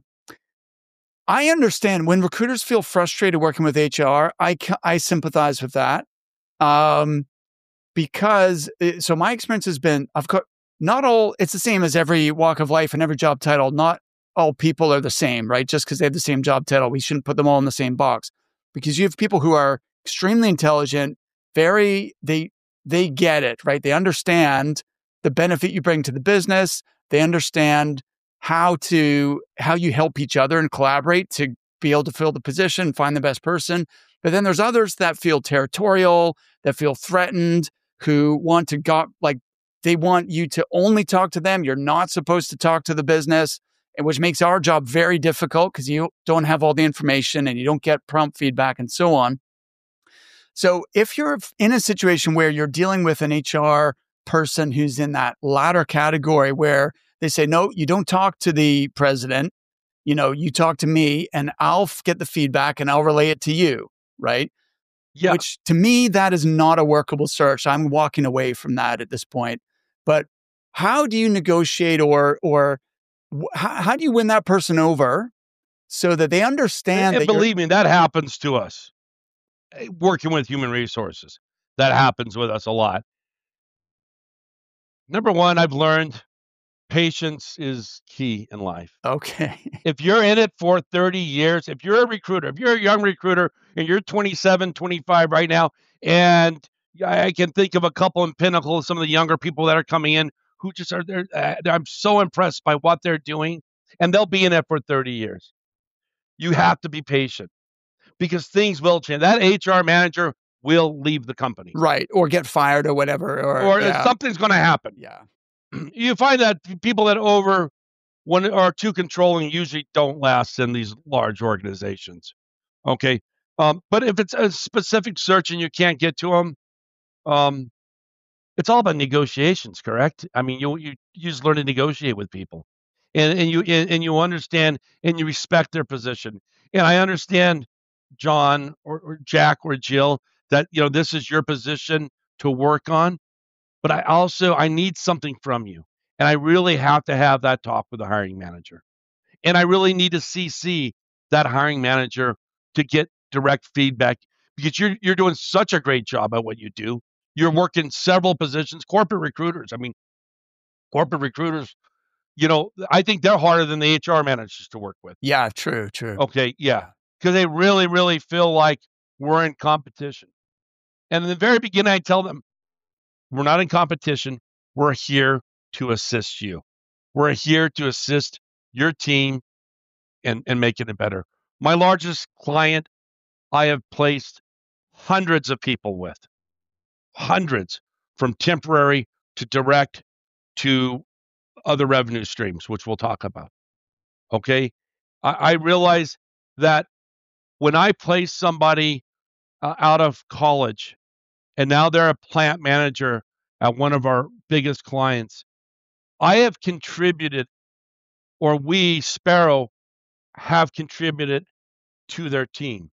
I understand when recruiters feel frustrated working with H R, I, I sympathize with that. Um, because, it, so my experience has been, I've got not all, it's the same as every walk of life and every job title. Not all people are the same, right? Just because they have the same job title, we shouldn't put them all in the same box, because you have people who are extremely intelligent, very, they, they get it, right? They understand the benefit you bring to the business. They understand how to, how you help each other and collaborate to be able to fill the position, find the best person. But then there's others that feel territorial, that feel threatened, who want to go, like, they want you to only talk to them. You're not supposed to talk to the business, which makes our job very difficult because you don't have all the information and you don't get prompt feedback and so on. So if you're in a situation where you're dealing with an H R person who's in that latter category where they say, no, you don't talk to the president, you know, you talk to me and I'll get the feedback and I'll relay it to you, right? Yeah. Which to me, that is not a workable search. I'm walking away from that at this point. But how do you negotiate or, or, How, how do you win that person over so that they understand? And, and that believe me, that happens to us. Working with human resources, that happens with us a lot. Number one, I've learned patience is key in life. Okay. If you're in it for thirty years, if you're a recruiter, if you're a young recruiter and you're twenty-seven, twenty-five right now, and I can think of a couple in Pinnacle, some of the younger people that are coming in who just are there. Uh, I'm so impressed by what they're doing, and they'll be in it for thirty years. You have to be patient because things will change. That H R manager will leave the company. Right. Or get fired or whatever. Or, or yeah. something's going to happen. Yeah. You find that people that over one are too controlling usually don't last in these large organizations. Okay. Um, but if it's a specific search and you can't get to them, um, it's all about negotiations, correct? I mean, you you, you just learn to negotiate with people, and and you and, and you understand and you respect their position. And I understand, John or, or Jack or Jill, that you know this is your position to work on, but I also I need something from you, and I really have to have that talk with the hiring manager, and I really need to C C that hiring manager to get direct feedback because you're you're doing such a great job at what you do. You're working several positions, corporate recruiters. I mean, corporate recruiters, you know, I think they're harder than the H R managers to work with. Yeah, true, true. Okay, yeah. Because they really, really feel like we're in competition. And in the very beginning, I tell them, we're not in competition. We're here to assist you. We're here to assist your team and, and making it better. My largest client, I have placed hundreds of people with. hundreds, from temporary to direct to other revenue streams, which we'll talk about. Okay. I, I realize that when I place somebody uh, out of college and now they're a plant manager at one of our biggest clients, I have contributed, or we, Sparrow, have contributed to their team.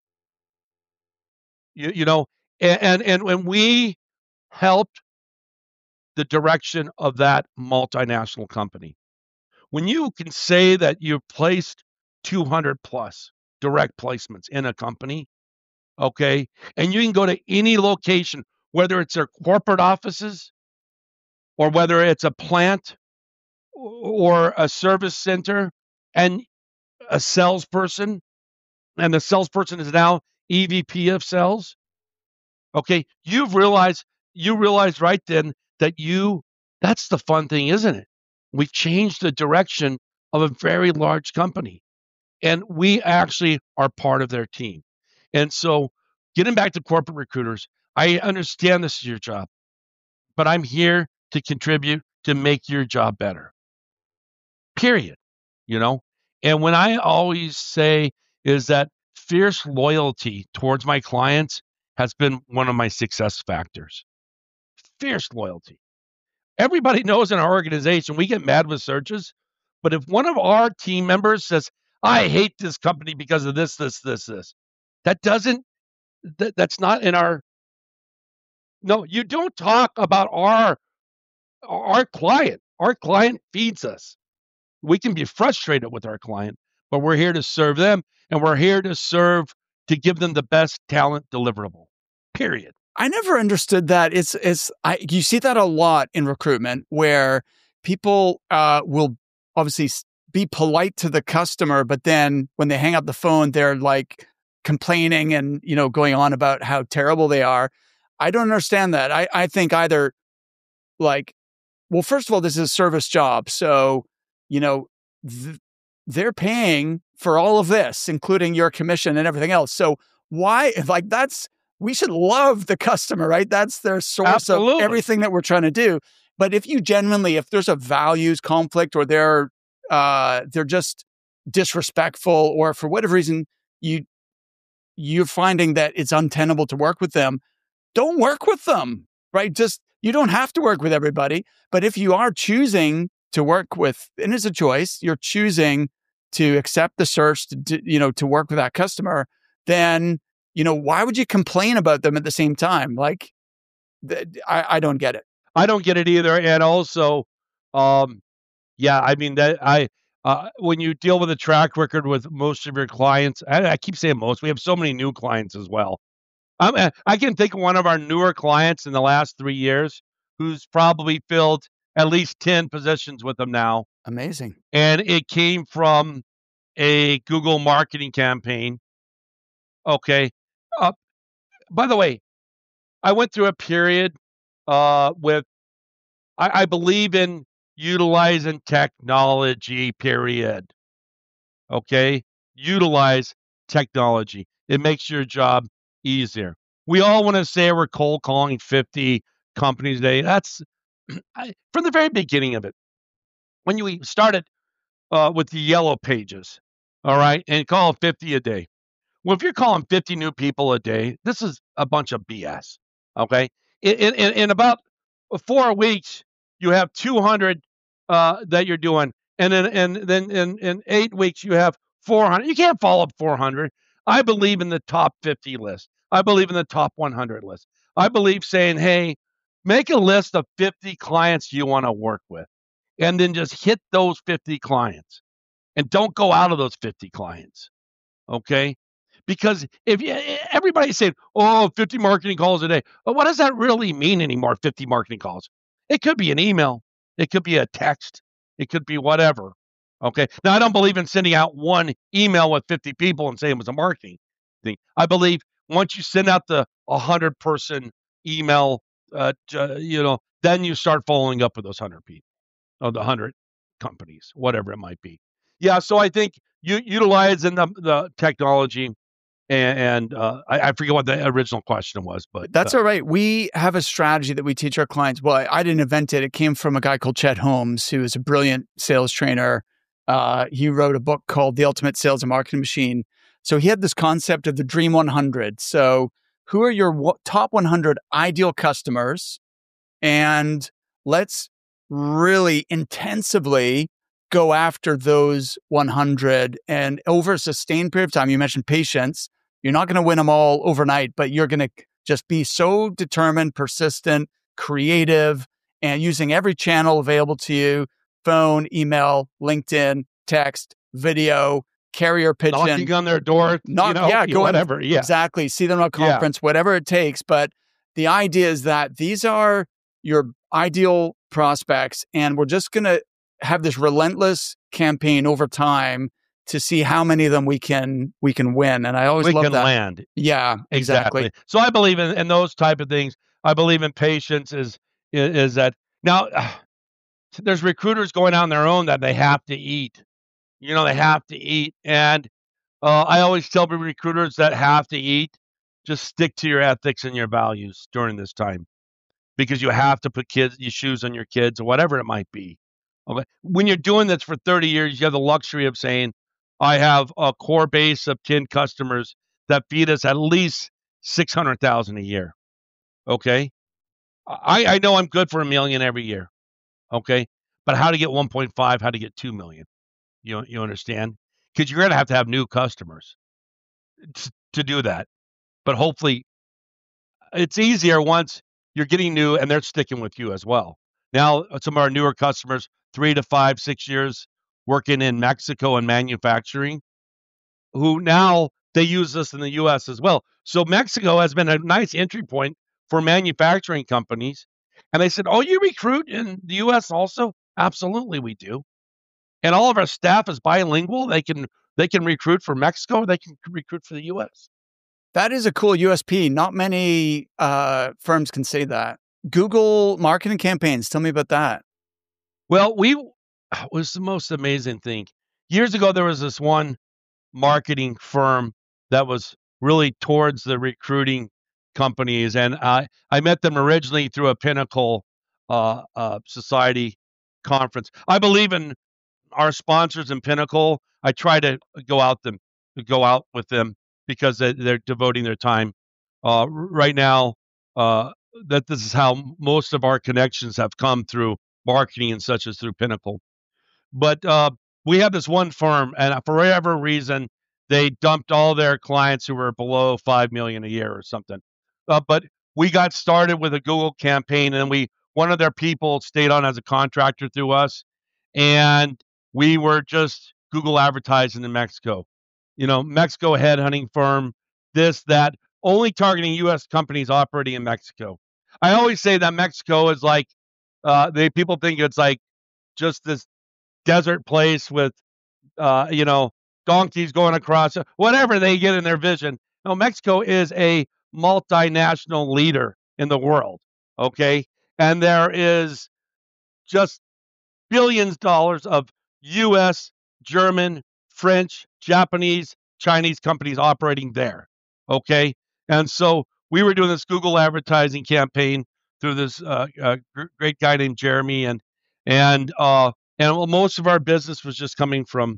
You, you know, and, and and when we helped the direction of that multinational company, when you can say that you've placed two hundred plus direct placements in a company, okay, and you can go to any location, whether it's their corporate offices or whether it's a plant or a service center, and a salesperson, and the salesperson is now E V P of sales. Okay, you've realized, you realize right then that you, that's the fun thing, isn't it? We've changed the direction of a very large company, and we actually are part of their team. And so, getting back to corporate recruiters, I understand this is your job, but I'm here to contribute to make your job better. Period. You know? And when I always say is that fierce loyalty towards my clients has been one of my success factors. Fierce loyalty. Everybody knows in our organization, we get mad with searches, but if one of our team members says, I hate this company because of this, this, this, this, that doesn't, that, that's not in our, no, you don't talk about our, our client. Our client feeds us. We can be frustrated with our client, but we're here to serve them, and we're here to serve to give them the best talent deliverable. Period. I never understood that. It's it's I you see that a lot in recruitment where people uh, will obviously be polite to the customer, but then when they hang up the phone, they're like complaining and, you know, going on about how terrible they are. I don't understand that. I, I think either like, well, first of all, this is a service job. So, you know, th- they're paying for all of this, including your commission and everything else. So why, like that's, we should love the customer, right? That's their source Absolutely. of everything that we're trying to do. But if you genuinely, if there's a values conflict or they're, uh, they're just disrespectful, or for whatever reason, you, you're finding that it's untenable to work with them, don't work with them, right? Just, you don't have to work with everybody. But if you are choosing to work with, and it's a choice, you're choosing to accept the search, to, to, you know, to work with that customer, then, you know, why would you complain about them at the same time? Like, th- I, I don't get it. I don't get it either. And also, um, yeah, I mean that I, uh, when you deal with a track record with most of your clients, I, I keep saying most, we have so many new clients as well. I'm, I can think of one of our newer clients in the last three years who's probably filled at least ten positions with them now. Amazing. And it came from a Google marketing campaign. Okay. Uh, by the way, I went through a period uh, with, I, I believe in utilizing technology, period. Okay. Utilize technology. It makes your job easier. We all want to say we're cold calling fifty companies a day. That's I, from the very beginning of it. When you started uh, with the yellow pages, all right, and call fifty a day. Well, if you're calling fifty new people a day, this is a bunch of B S. Okay, in in, in about four weeks, you have two hundred uh, that you're doing, and then and then in, in eight weeks you have four hundred. You can't follow up four hundred. I believe in the top fifty list. I believe in the top one hundred list. I believe saying, hey, make a list of fifty clients you want to work with, and then just hit those fifty clients, and don't go out of those fifty clients. Okay. Because if you, everybody's saying, oh, fifty marketing calls a day, but what does that really mean anymore? fifty marketing calls. It could be an email. It could be a text. It could be whatever. Okay. Now, I don't believe in sending out one email with fifty people and saying it was a marketing thing. I believe once you send out the one hundred person email, uh, you know, then you start following up with those one hundred people or the one hundred companies, whatever it might be. Yeah. So I think you utilizing the, the technology And, and uh, I, I forget what the original question was, but that's uh, all right. We have a strategy that we teach our clients. Well, I, I didn't invent it. It came from a guy called Chet Holmes, who is a brilliant sales trainer. Uh, he wrote a book called The Ultimate Sales and Marketing Machine. So he had this concept of the Dream one hundred. So who are your w- top one hundred ideal customers? And let's really intensively go after those one hundred, and over a sustained period of time. You mentioned patience. You're not going to win them all overnight, but you're going to just be so determined, persistent, creative, and using every channel available to you: phone, email, LinkedIn, text, video, carrier pigeon. knocking on their door, Not, you know, yeah, go whatever. Yeah, exactly. See them at a conference, yeah. Whatever it takes. But the idea is that these are your ideal prospects, and we're just going to have this relentless campaign over time to see how many of them we can we can win. And I always we love can that. land. Yeah, exactly. exactly. So I believe in, in those type of things. I believe in patience. Is is, is that now? Uh, there's recruiters going on their own that they have to eat. You know, they have to eat, and uh, I always tell recruiters that have to eat, just stick to your ethics and your values during this time, because you have to put kids, your shoes on your kids, or whatever it might be. Okay. When you're doing this for thirty years, you have the luxury of saying, I have a core base of ten customers that feed us at least six hundred thousand a year. Okay. I, I know I'm good for a million every year. Okay. But how to get one point five, how to get two million? You, you understand? Because you're going to have to have new customers to, to do that. But hopefully it's easier once you're getting new and they're sticking with you as well. Now, some of our newer customers, three to five, six years working in Mexico and manufacturing, who now they use us in the U S as well. So Mexico has been a nice entry point for manufacturing companies. And they said, oh, you recruit in the U S also? Absolutely, we do. And all of our staff is bilingual. They can they can recruit for Mexico. They can recruit for the U S. That is a cool U S P. Not many uh, firms can say that. Google marketing campaigns. Tell me about that. Well, we it was the most amazing thing. Years ago, there was this one marketing firm that was really towards the recruiting companies, and I I met them originally through a Pinnacle uh, uh, Society conference. I believe in our sponsors in Pinnacle. I try to go out them go out with them because they're devoting their time. Uh, right now, uh, that this is how most of our connections have come through marketing and such as through Pinnacle. But uh, we have this one firm, and for whatever reason, they dumped all their clients who were below five million a year or something. Uh, but we got started with a Google campaign, and we one of their people stayed on as a contractor through us, and we were just Google advertising in Mexico. You know, Mexico headhunting firm, this, that, only targeting U S companies operating in Mexico. I always say that Mexico is like, uh, they people think it's like just this desert place with, uh, you know, donkeys going across, whatever they get in their vision. No, Mexico is a multinational leader in the world. Okay. And there is just billions of dollars of U S, German, French, Japanese, Chinese companies operating there. Okay. And so we were doing this Google advertising campaign through this uh, uh, great guy named Jeremy, and and uh, and well, most of our business was just coming from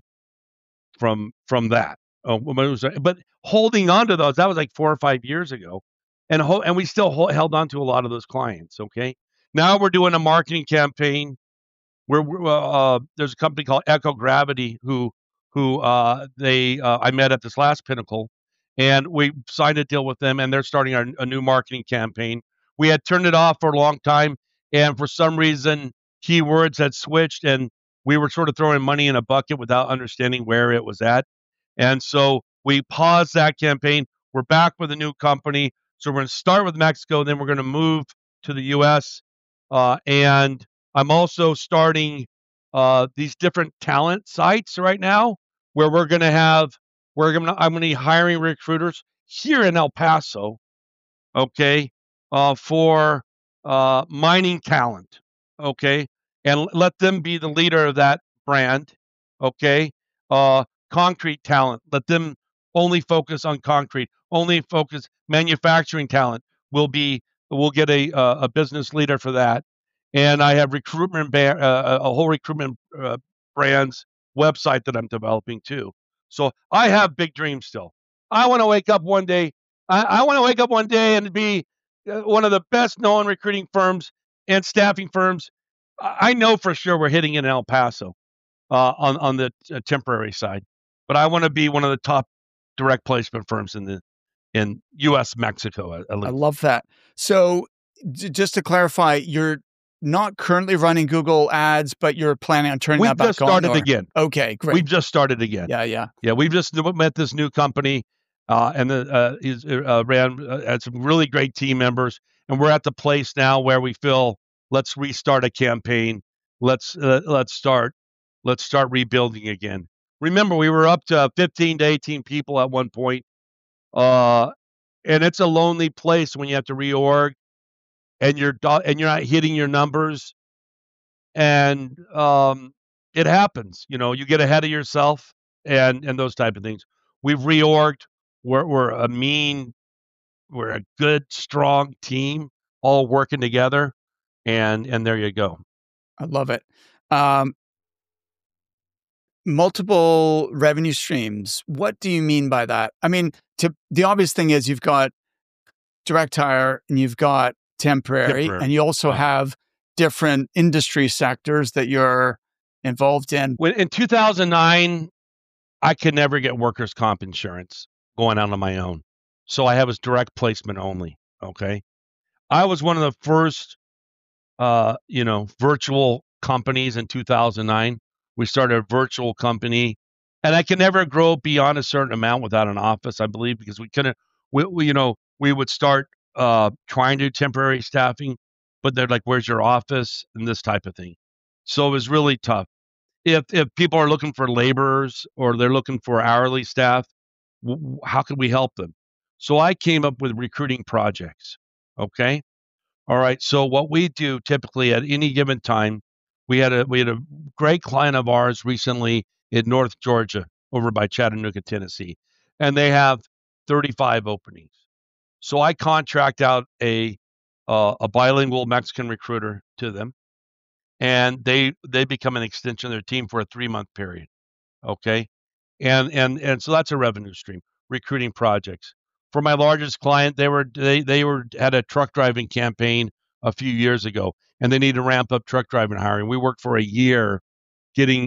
from from that. Uh, but holding on to those, that was like four or five years ago, and ho- and we still ho- held on to a lot of those clients. Okay, now we're doing a marketing campaign where uh, there's a company called Echo Gravity who who uh, they uh, I met at this last Pinnacle, and we signed a deal with them, and they're starting our, a new marketing campaign. We had turned it off for a long time, and for some reason, keywords had switched, and we were sort of throwing money in a bucket without understanding where it was at. And so we paused that campaign. We're back with a new company. So we're going to start with Mexico, then we're going to move to the U S. Uh, and I'm also starting uh, these different talent sites right now where we're going to have, we're going to, I'm going to be hiring recruiters here in El Paso, okay, uh, for uh, mining talent, okay, and let them be the leader of that brand, okay. Uh, concrete talent, let them only focus on concrete, only focus manufacturing talent. We'll be we'll get a a, a business leader for that, and I have recruitment ba- uh, a whole recruitment uh, brands website that I'm developing too. So I have big dreams still. I want to wake up one day. I, I want to wake up one day and be uh, one of the best known recruiting firms and staffing firms. I I know for sure we're hitting it in El Paso uh, on on the uh, temporary side, but I want to be one of the top direct placement firms in the in U S Mexico at, at I least. love that. So j- just to clarify, you're not currently running Google Ads, but you're planning on turning We've that back just started on? Or? again. Okay, great. We've just started again. Yeah, yeah. Yeah, we've just met this new company, uh, and the, uh, he's uh, ran uh, had some really great team members, and we're at the place now where we feel let's restart a campaign. Let's uh, let's start let's start rebuilding again. Remember, we were up to fifteen to eighteen people at one point, uh, and it's a lonely place when you have to reorg and you're do- and you're not hitting your numbers, and um, it happens. You know, you get ahead of yourself, and and those type of things. We've reorged. We're we're a mean, we're a good, strong team, all working together, and and there you go. I love it. Um, multiple revenue streams. What do you mean by that? I mean, to, the obvious thing is you've got direct hire and you've got temporary, Temporary. and you also Right. have different industry sectors that you're involved in. When in two thousand nine, I could never get workers' comp insurance going out on my own, so I have was direct placement only. Okay, I was one of the first, uh, you know, virtual companies in two thousand nine. We started a virtual company, and I could never grow beyond a certain amount without an office, I believe, because we couldn't. We, we you know, we would start uh, trying to do temporary staffing, but they're like, "Where's your office?" and this type of thing. So it was really tough. If if people are looking for laborers or they're looking for hourly staff, w- w- how can we help them? So I came up with recruiting projects. Okay. All right. So what we do typically at any given time, we had a we had a great client of ours recently in North Georgia, over by Chattanooga, Tennessee, and they have thirty-five openings. So I contract out a uh, a bilingual Mexican recruiter to them, and they they become an extension of their team for a three month period. Okay, and and and so that's a revenue stream. Recruiting projects. For my largest client, they were they they were had a truck driving campaign a few years ago, and they need to ramp up truck driving hiring. We worked for a year getting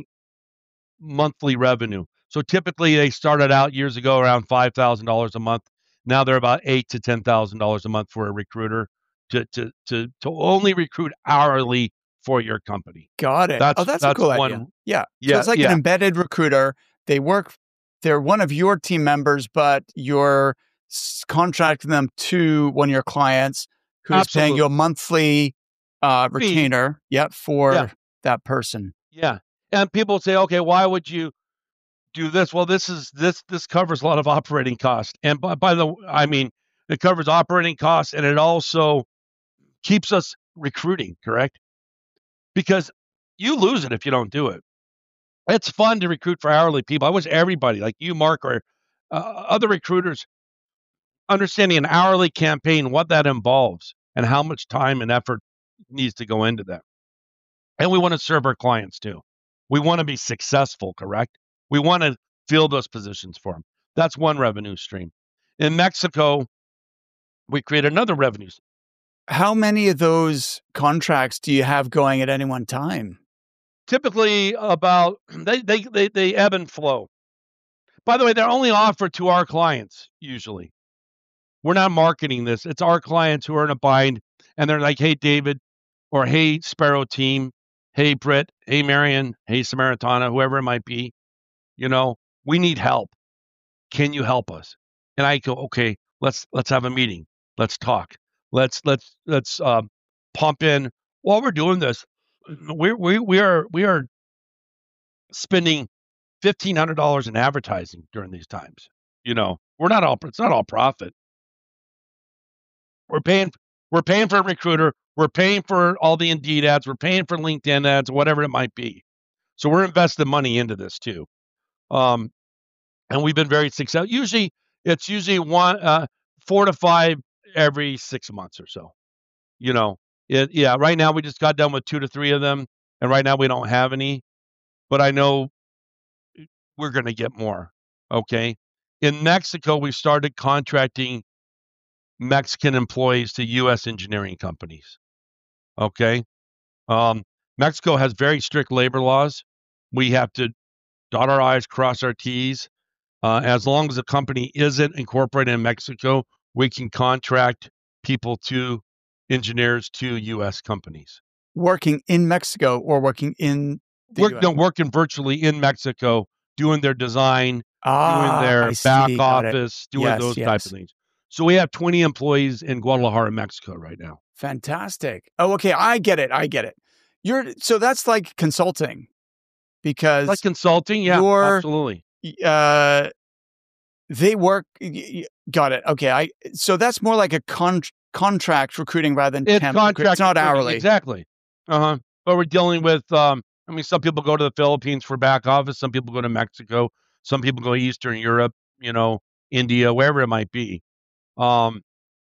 monthly revenue. So typically they started out years ago around five thousand dollars a month. Now they're about eight to ten thousand dollars a month for a recruiter to to to to only recruit hourly for your company. Got it. Oh, That's that's a that's cool one. idea. Yeah. So Yeah, it's like yeah, an embedded recruiter. They work, they're one of your team members, but you're s- contracting them to one of your clients who's paying you a absolutely. monthly uh, Fee. retainer, yep, Yeah, for that person. yeah. And people say, okay, why would you do this? Well, this is this this covers a lot of operating costs. And by, by the I mean it covers operating costs, and it also keeps us recruiting, correct? Because you lose it if you don't do it. It's fun to recruit for hourly people. I wish everybody, like you, Mark, or uh, other recruiters, understanding an hourly campaign, what that involves, and how much time and effort needs to go into that. And we want to serve our clients too. We want to be successful, correct? We want to fill those positions for them. That's one revenue stream. In Mexico, we create another revenue. How many of those contracts do you have going at any one time? Typically, about they they they, they ebb and flow. By the way, they're only offered to our clients usually. We're not marketing this. It's our clients who are in a bind, and they're like, "Hey, David," or "Hey, Sparrow team," "Hey, Britt," "Hey, Marion," "Hey, Samaritana," whoever it might be. You know, we need help. Can you help us? And I go, okay, let's let's have a meeting. Let's talk. Let's let's let's um, pump in. While we're doing this, we we we are we are spending fifteen hundred dollars in advertising during these times. You know, we're not all it's not all profit. We're paying we're paying for a recruiter. We're paying for all the Indeed ads. We're paying for LinkedIn ads, whatever it might be. So we're investing money into this too. Um, and we've been very successful. Usually, it's usually one, uh, four to five every six months or so. You know, it, yeah. Right now, we just got done with two to three of them, and right now we don't have any. But I know we're going to get more. Okay. In Mexico, we started contracting Mexican employees to U S engineering companies. Okay. Um, Mexico has very strict labor laws. We have to dot our I's, cross our T's. Uh, as long as the company isn't incorporated in Mexico, we can contract people to engineers to U S companies. Working in Mexico or working in the Work, U S? no, working virtually in Mexico, doing their design, Ah, doing their I back see. Got it. office, doing Yes, those yes. type of things. So we have twenty employees in Guadalajara, Mexico right now. Fantastic. Oh, okay. I get it. I get it. You're so that's like consulting because Like consulting, yeah, you're, absolutely. uh, they work. y- y- Got it. Okay. I so that's more like a con- contract recruiting rather than It's temp. recruit- contract It's not recruiting, hourly. exactly. Uh huh. But we're dealing with. Um, I mean, some people go to the Philippines for back office. Some people go to Mexico. Some people go Eastern Europe. You know, India, wherever it might be. Um,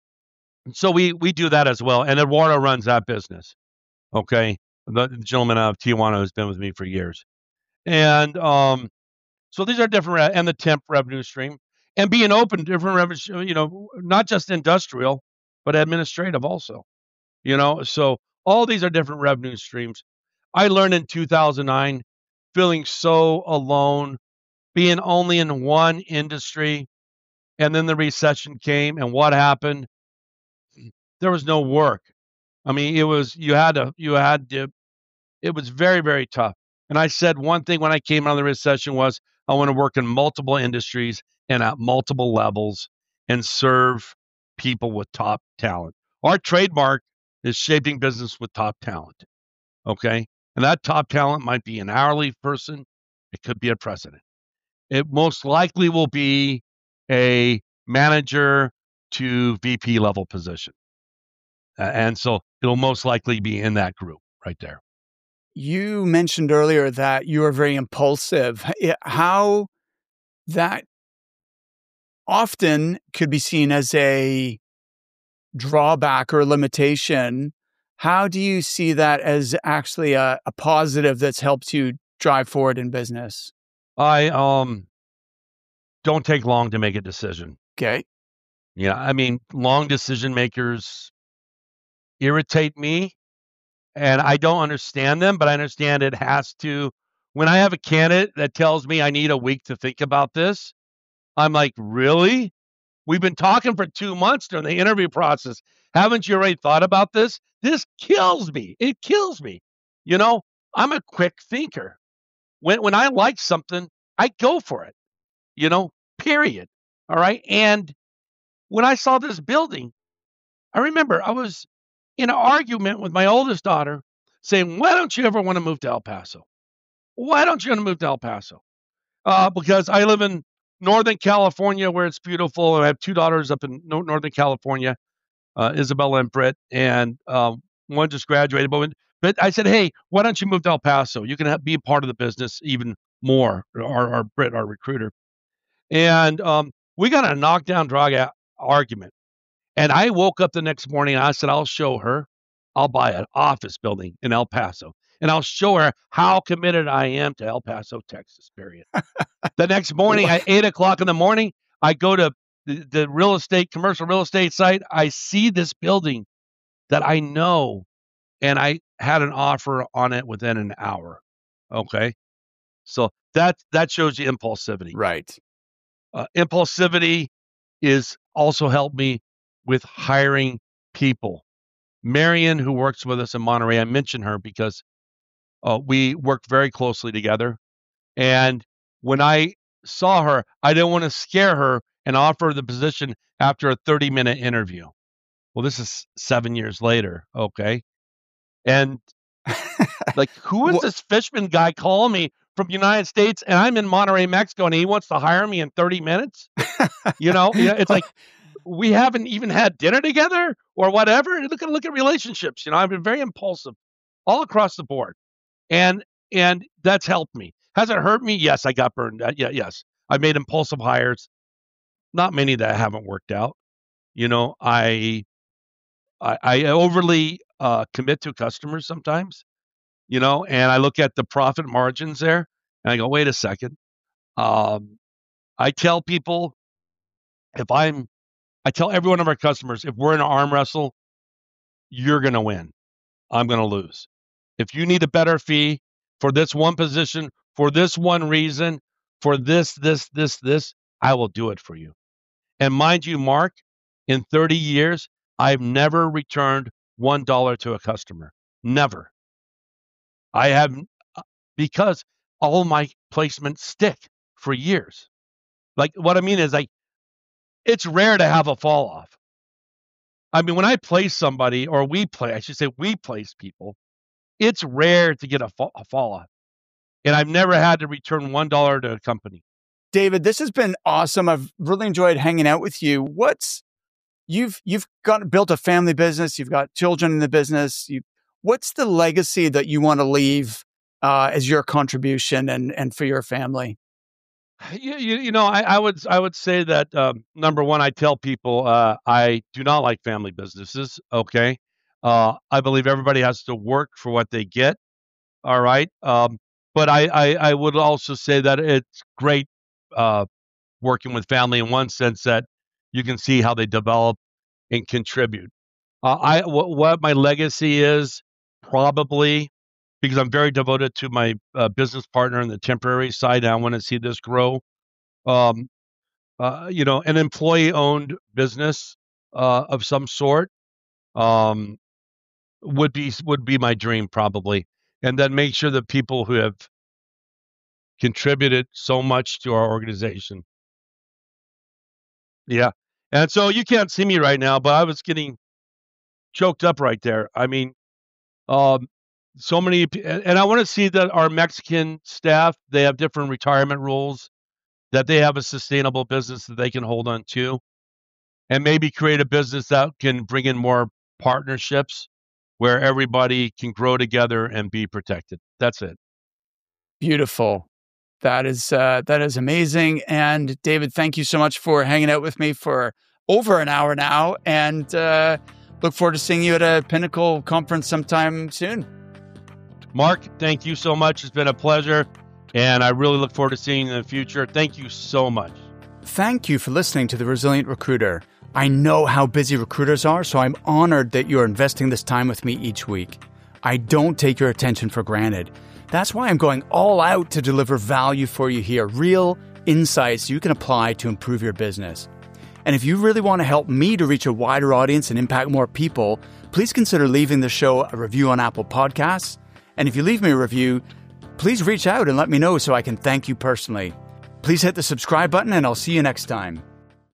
so we we do that as well. And Eduardo runs that business. Okay, the, the gentleman out of Tijuana who's been with me for years. And um, so these are different, re- and the temp revenue stream, and being open to different revenue. You know, not just industrial, but administrative also. You know, so all these are different revenue streams. I learned in two thousand nine, feeling so alone, being only in one industry, and then the recession came, and what happened? There was no work. I mean, it was you had to you had to. It was very very tough. And I said one thing when I came out of the recession was I want to work in multiple industries and at multiple levels and serve people with top talent. Our trademark is shaping business with top talent. Okay. And that top talent might be an hourly person. It could be a president. It most likely will be a manager to V P level position. Uh, and so it'll most likely be in that group right there. You mentioned earlier that you are very impulsive. H- How that often could be seen as a drawback or limitation. How do you see that as actually a, a positive that's helped you drive forward in business? I um don't take long to make a decision. Okay. Yeah, I mean, long decision makers irritate me and I don't understand them, but I understand it has to. When I have a candidate that tells me I need a week to think about this, I'm like, really? We've been talking for two months during the interview process. Haven't you already thought about this? This kills me. It kills me. You know, I'm a quick thinker. When when I like something, I go for it. You know, period. All right. And when I saw this building, I remember I was in an argument with my oldest daughter saying, why don't you ever want to move to El Paso? Why don't you want to move to El Paso? Uh, because I live in Northern California where it's beautiful. And I have two daughters up in no- Northern California, uh, Isabella and Britt, and um, one just graduated. But, when, but I said, hey, why don't you move to El Paso? You can have, be a part of the business even more, our, our Britt, our recruiter. And um, we got a knockdown, drag out argument. And I woke up the next morning and I said, I'll show her. I'll buy an office building in El Paso. And I'll show her how committed I am to El Paso, Texas, period. The next morning at eight o'clock in the morning, I go to the, the real estate, commercial real estate site. I see this building that I know, and I had an offer on it within an hour. Okay. So that, that shows you impulsivity. Right. Uh, impulsivity is also helped me with hiring people. Marion, who works with us in Monterey, I mentioned her because uh, we worked very closely together. And when I saw her, I didn't want to scare her and offer her the position after a thirty minute interview. Well, this is seven years later. Okay. And like, who is this Fishman guy calling me from the United States? And I'm in Monterey, Mexico, and he wants to hire me in thirty minutes? You know, yeah, it's like, we haven't even had dinner together or whatever. Look at look at relationships. You know, I've been very impulsive all across the board, and and that's helped me. Has it hurt me? Yes, I got burned. Uh, yeah, yes, I made impulsive hires, not many that haven't worked out. You know, I I, I overly uh, commit to customers sometimes, you know, and I look at the profit margins there and I go, wait a second. Um, I tell people if I'm, I tell every one of our customers, if we're in an arm wrestle, you're going to win. I'm going to lose. If you need a better fee for this one position, for this one reason, for this, this, this, this, I will do it for you. And mind you, Mark, in thirty years, I've never returned one dollar to a customer. Never. I have, because all my placements stick for years. Like what I mean is like, it's rare to have a fall off. I mean, when I place somebody, or we play, I should say we place people, it's rare to get a, fa- a fall off. And I've never had to return one dollar to a company. David, this has been awesome. I've really enjoyed hanging out with you. What's you've you've got built a family business. You've got children in the business. You, what's the legacy that you want to leave uh, as your contribution and and for your family? You, you, you know, I, I would I would say that um, number one, I tell people uh, I do not like family businesses. Okay, uh, I believe everybody has to work for what they get. All right, um, but I, I I would also say that it's great uh, working with family in one sense that you can see how they develop and contribute. Uh, I w- what my legacy is probably, because I'm very devoted to my uh, business partner on the temporary side. And I want to see this grow. Um, uh, you know, an employee-owned business uh, of some sort um, would be would be my dream probably, and then make sure that people who have contributed so much to our organization. Yeah, and so you can't see me right now, but I was getting choked up right there. I mean, um, so many, and I want to see that our Mexican staff, they have different retirement rules, that they have a sustainable business that they can hold on to, and maybe create a business that can bring in more partnerships where everybody can grow together and be protected. That's it. Beautiful. That is uh, that is amazing. And David, thank you so much for hanging out with me for over an hour now, and uh, look forward to seeing you at a Pinnacle conference sometime soon. Mark, thank you so much. It's been a pleasure, and I really look forward to seeing you in the future. Thank you so much. Thank you for listening to The Resilient Recruiter. I know how busy recruiters are, so I'm honored that you're investing this time with me each week. I don't take your attention for granted. That's why I'm going all out to deliver value for you here, real insights you can apply to improve your business. And if you really want to help me to reach a wider audience and impact more people, please consider leaving the show a review on Apple Podcasts. And if you leave me a review, please reach out and let me know so I can thank you personally. Please hit the subscribe button, and I'll see you next time.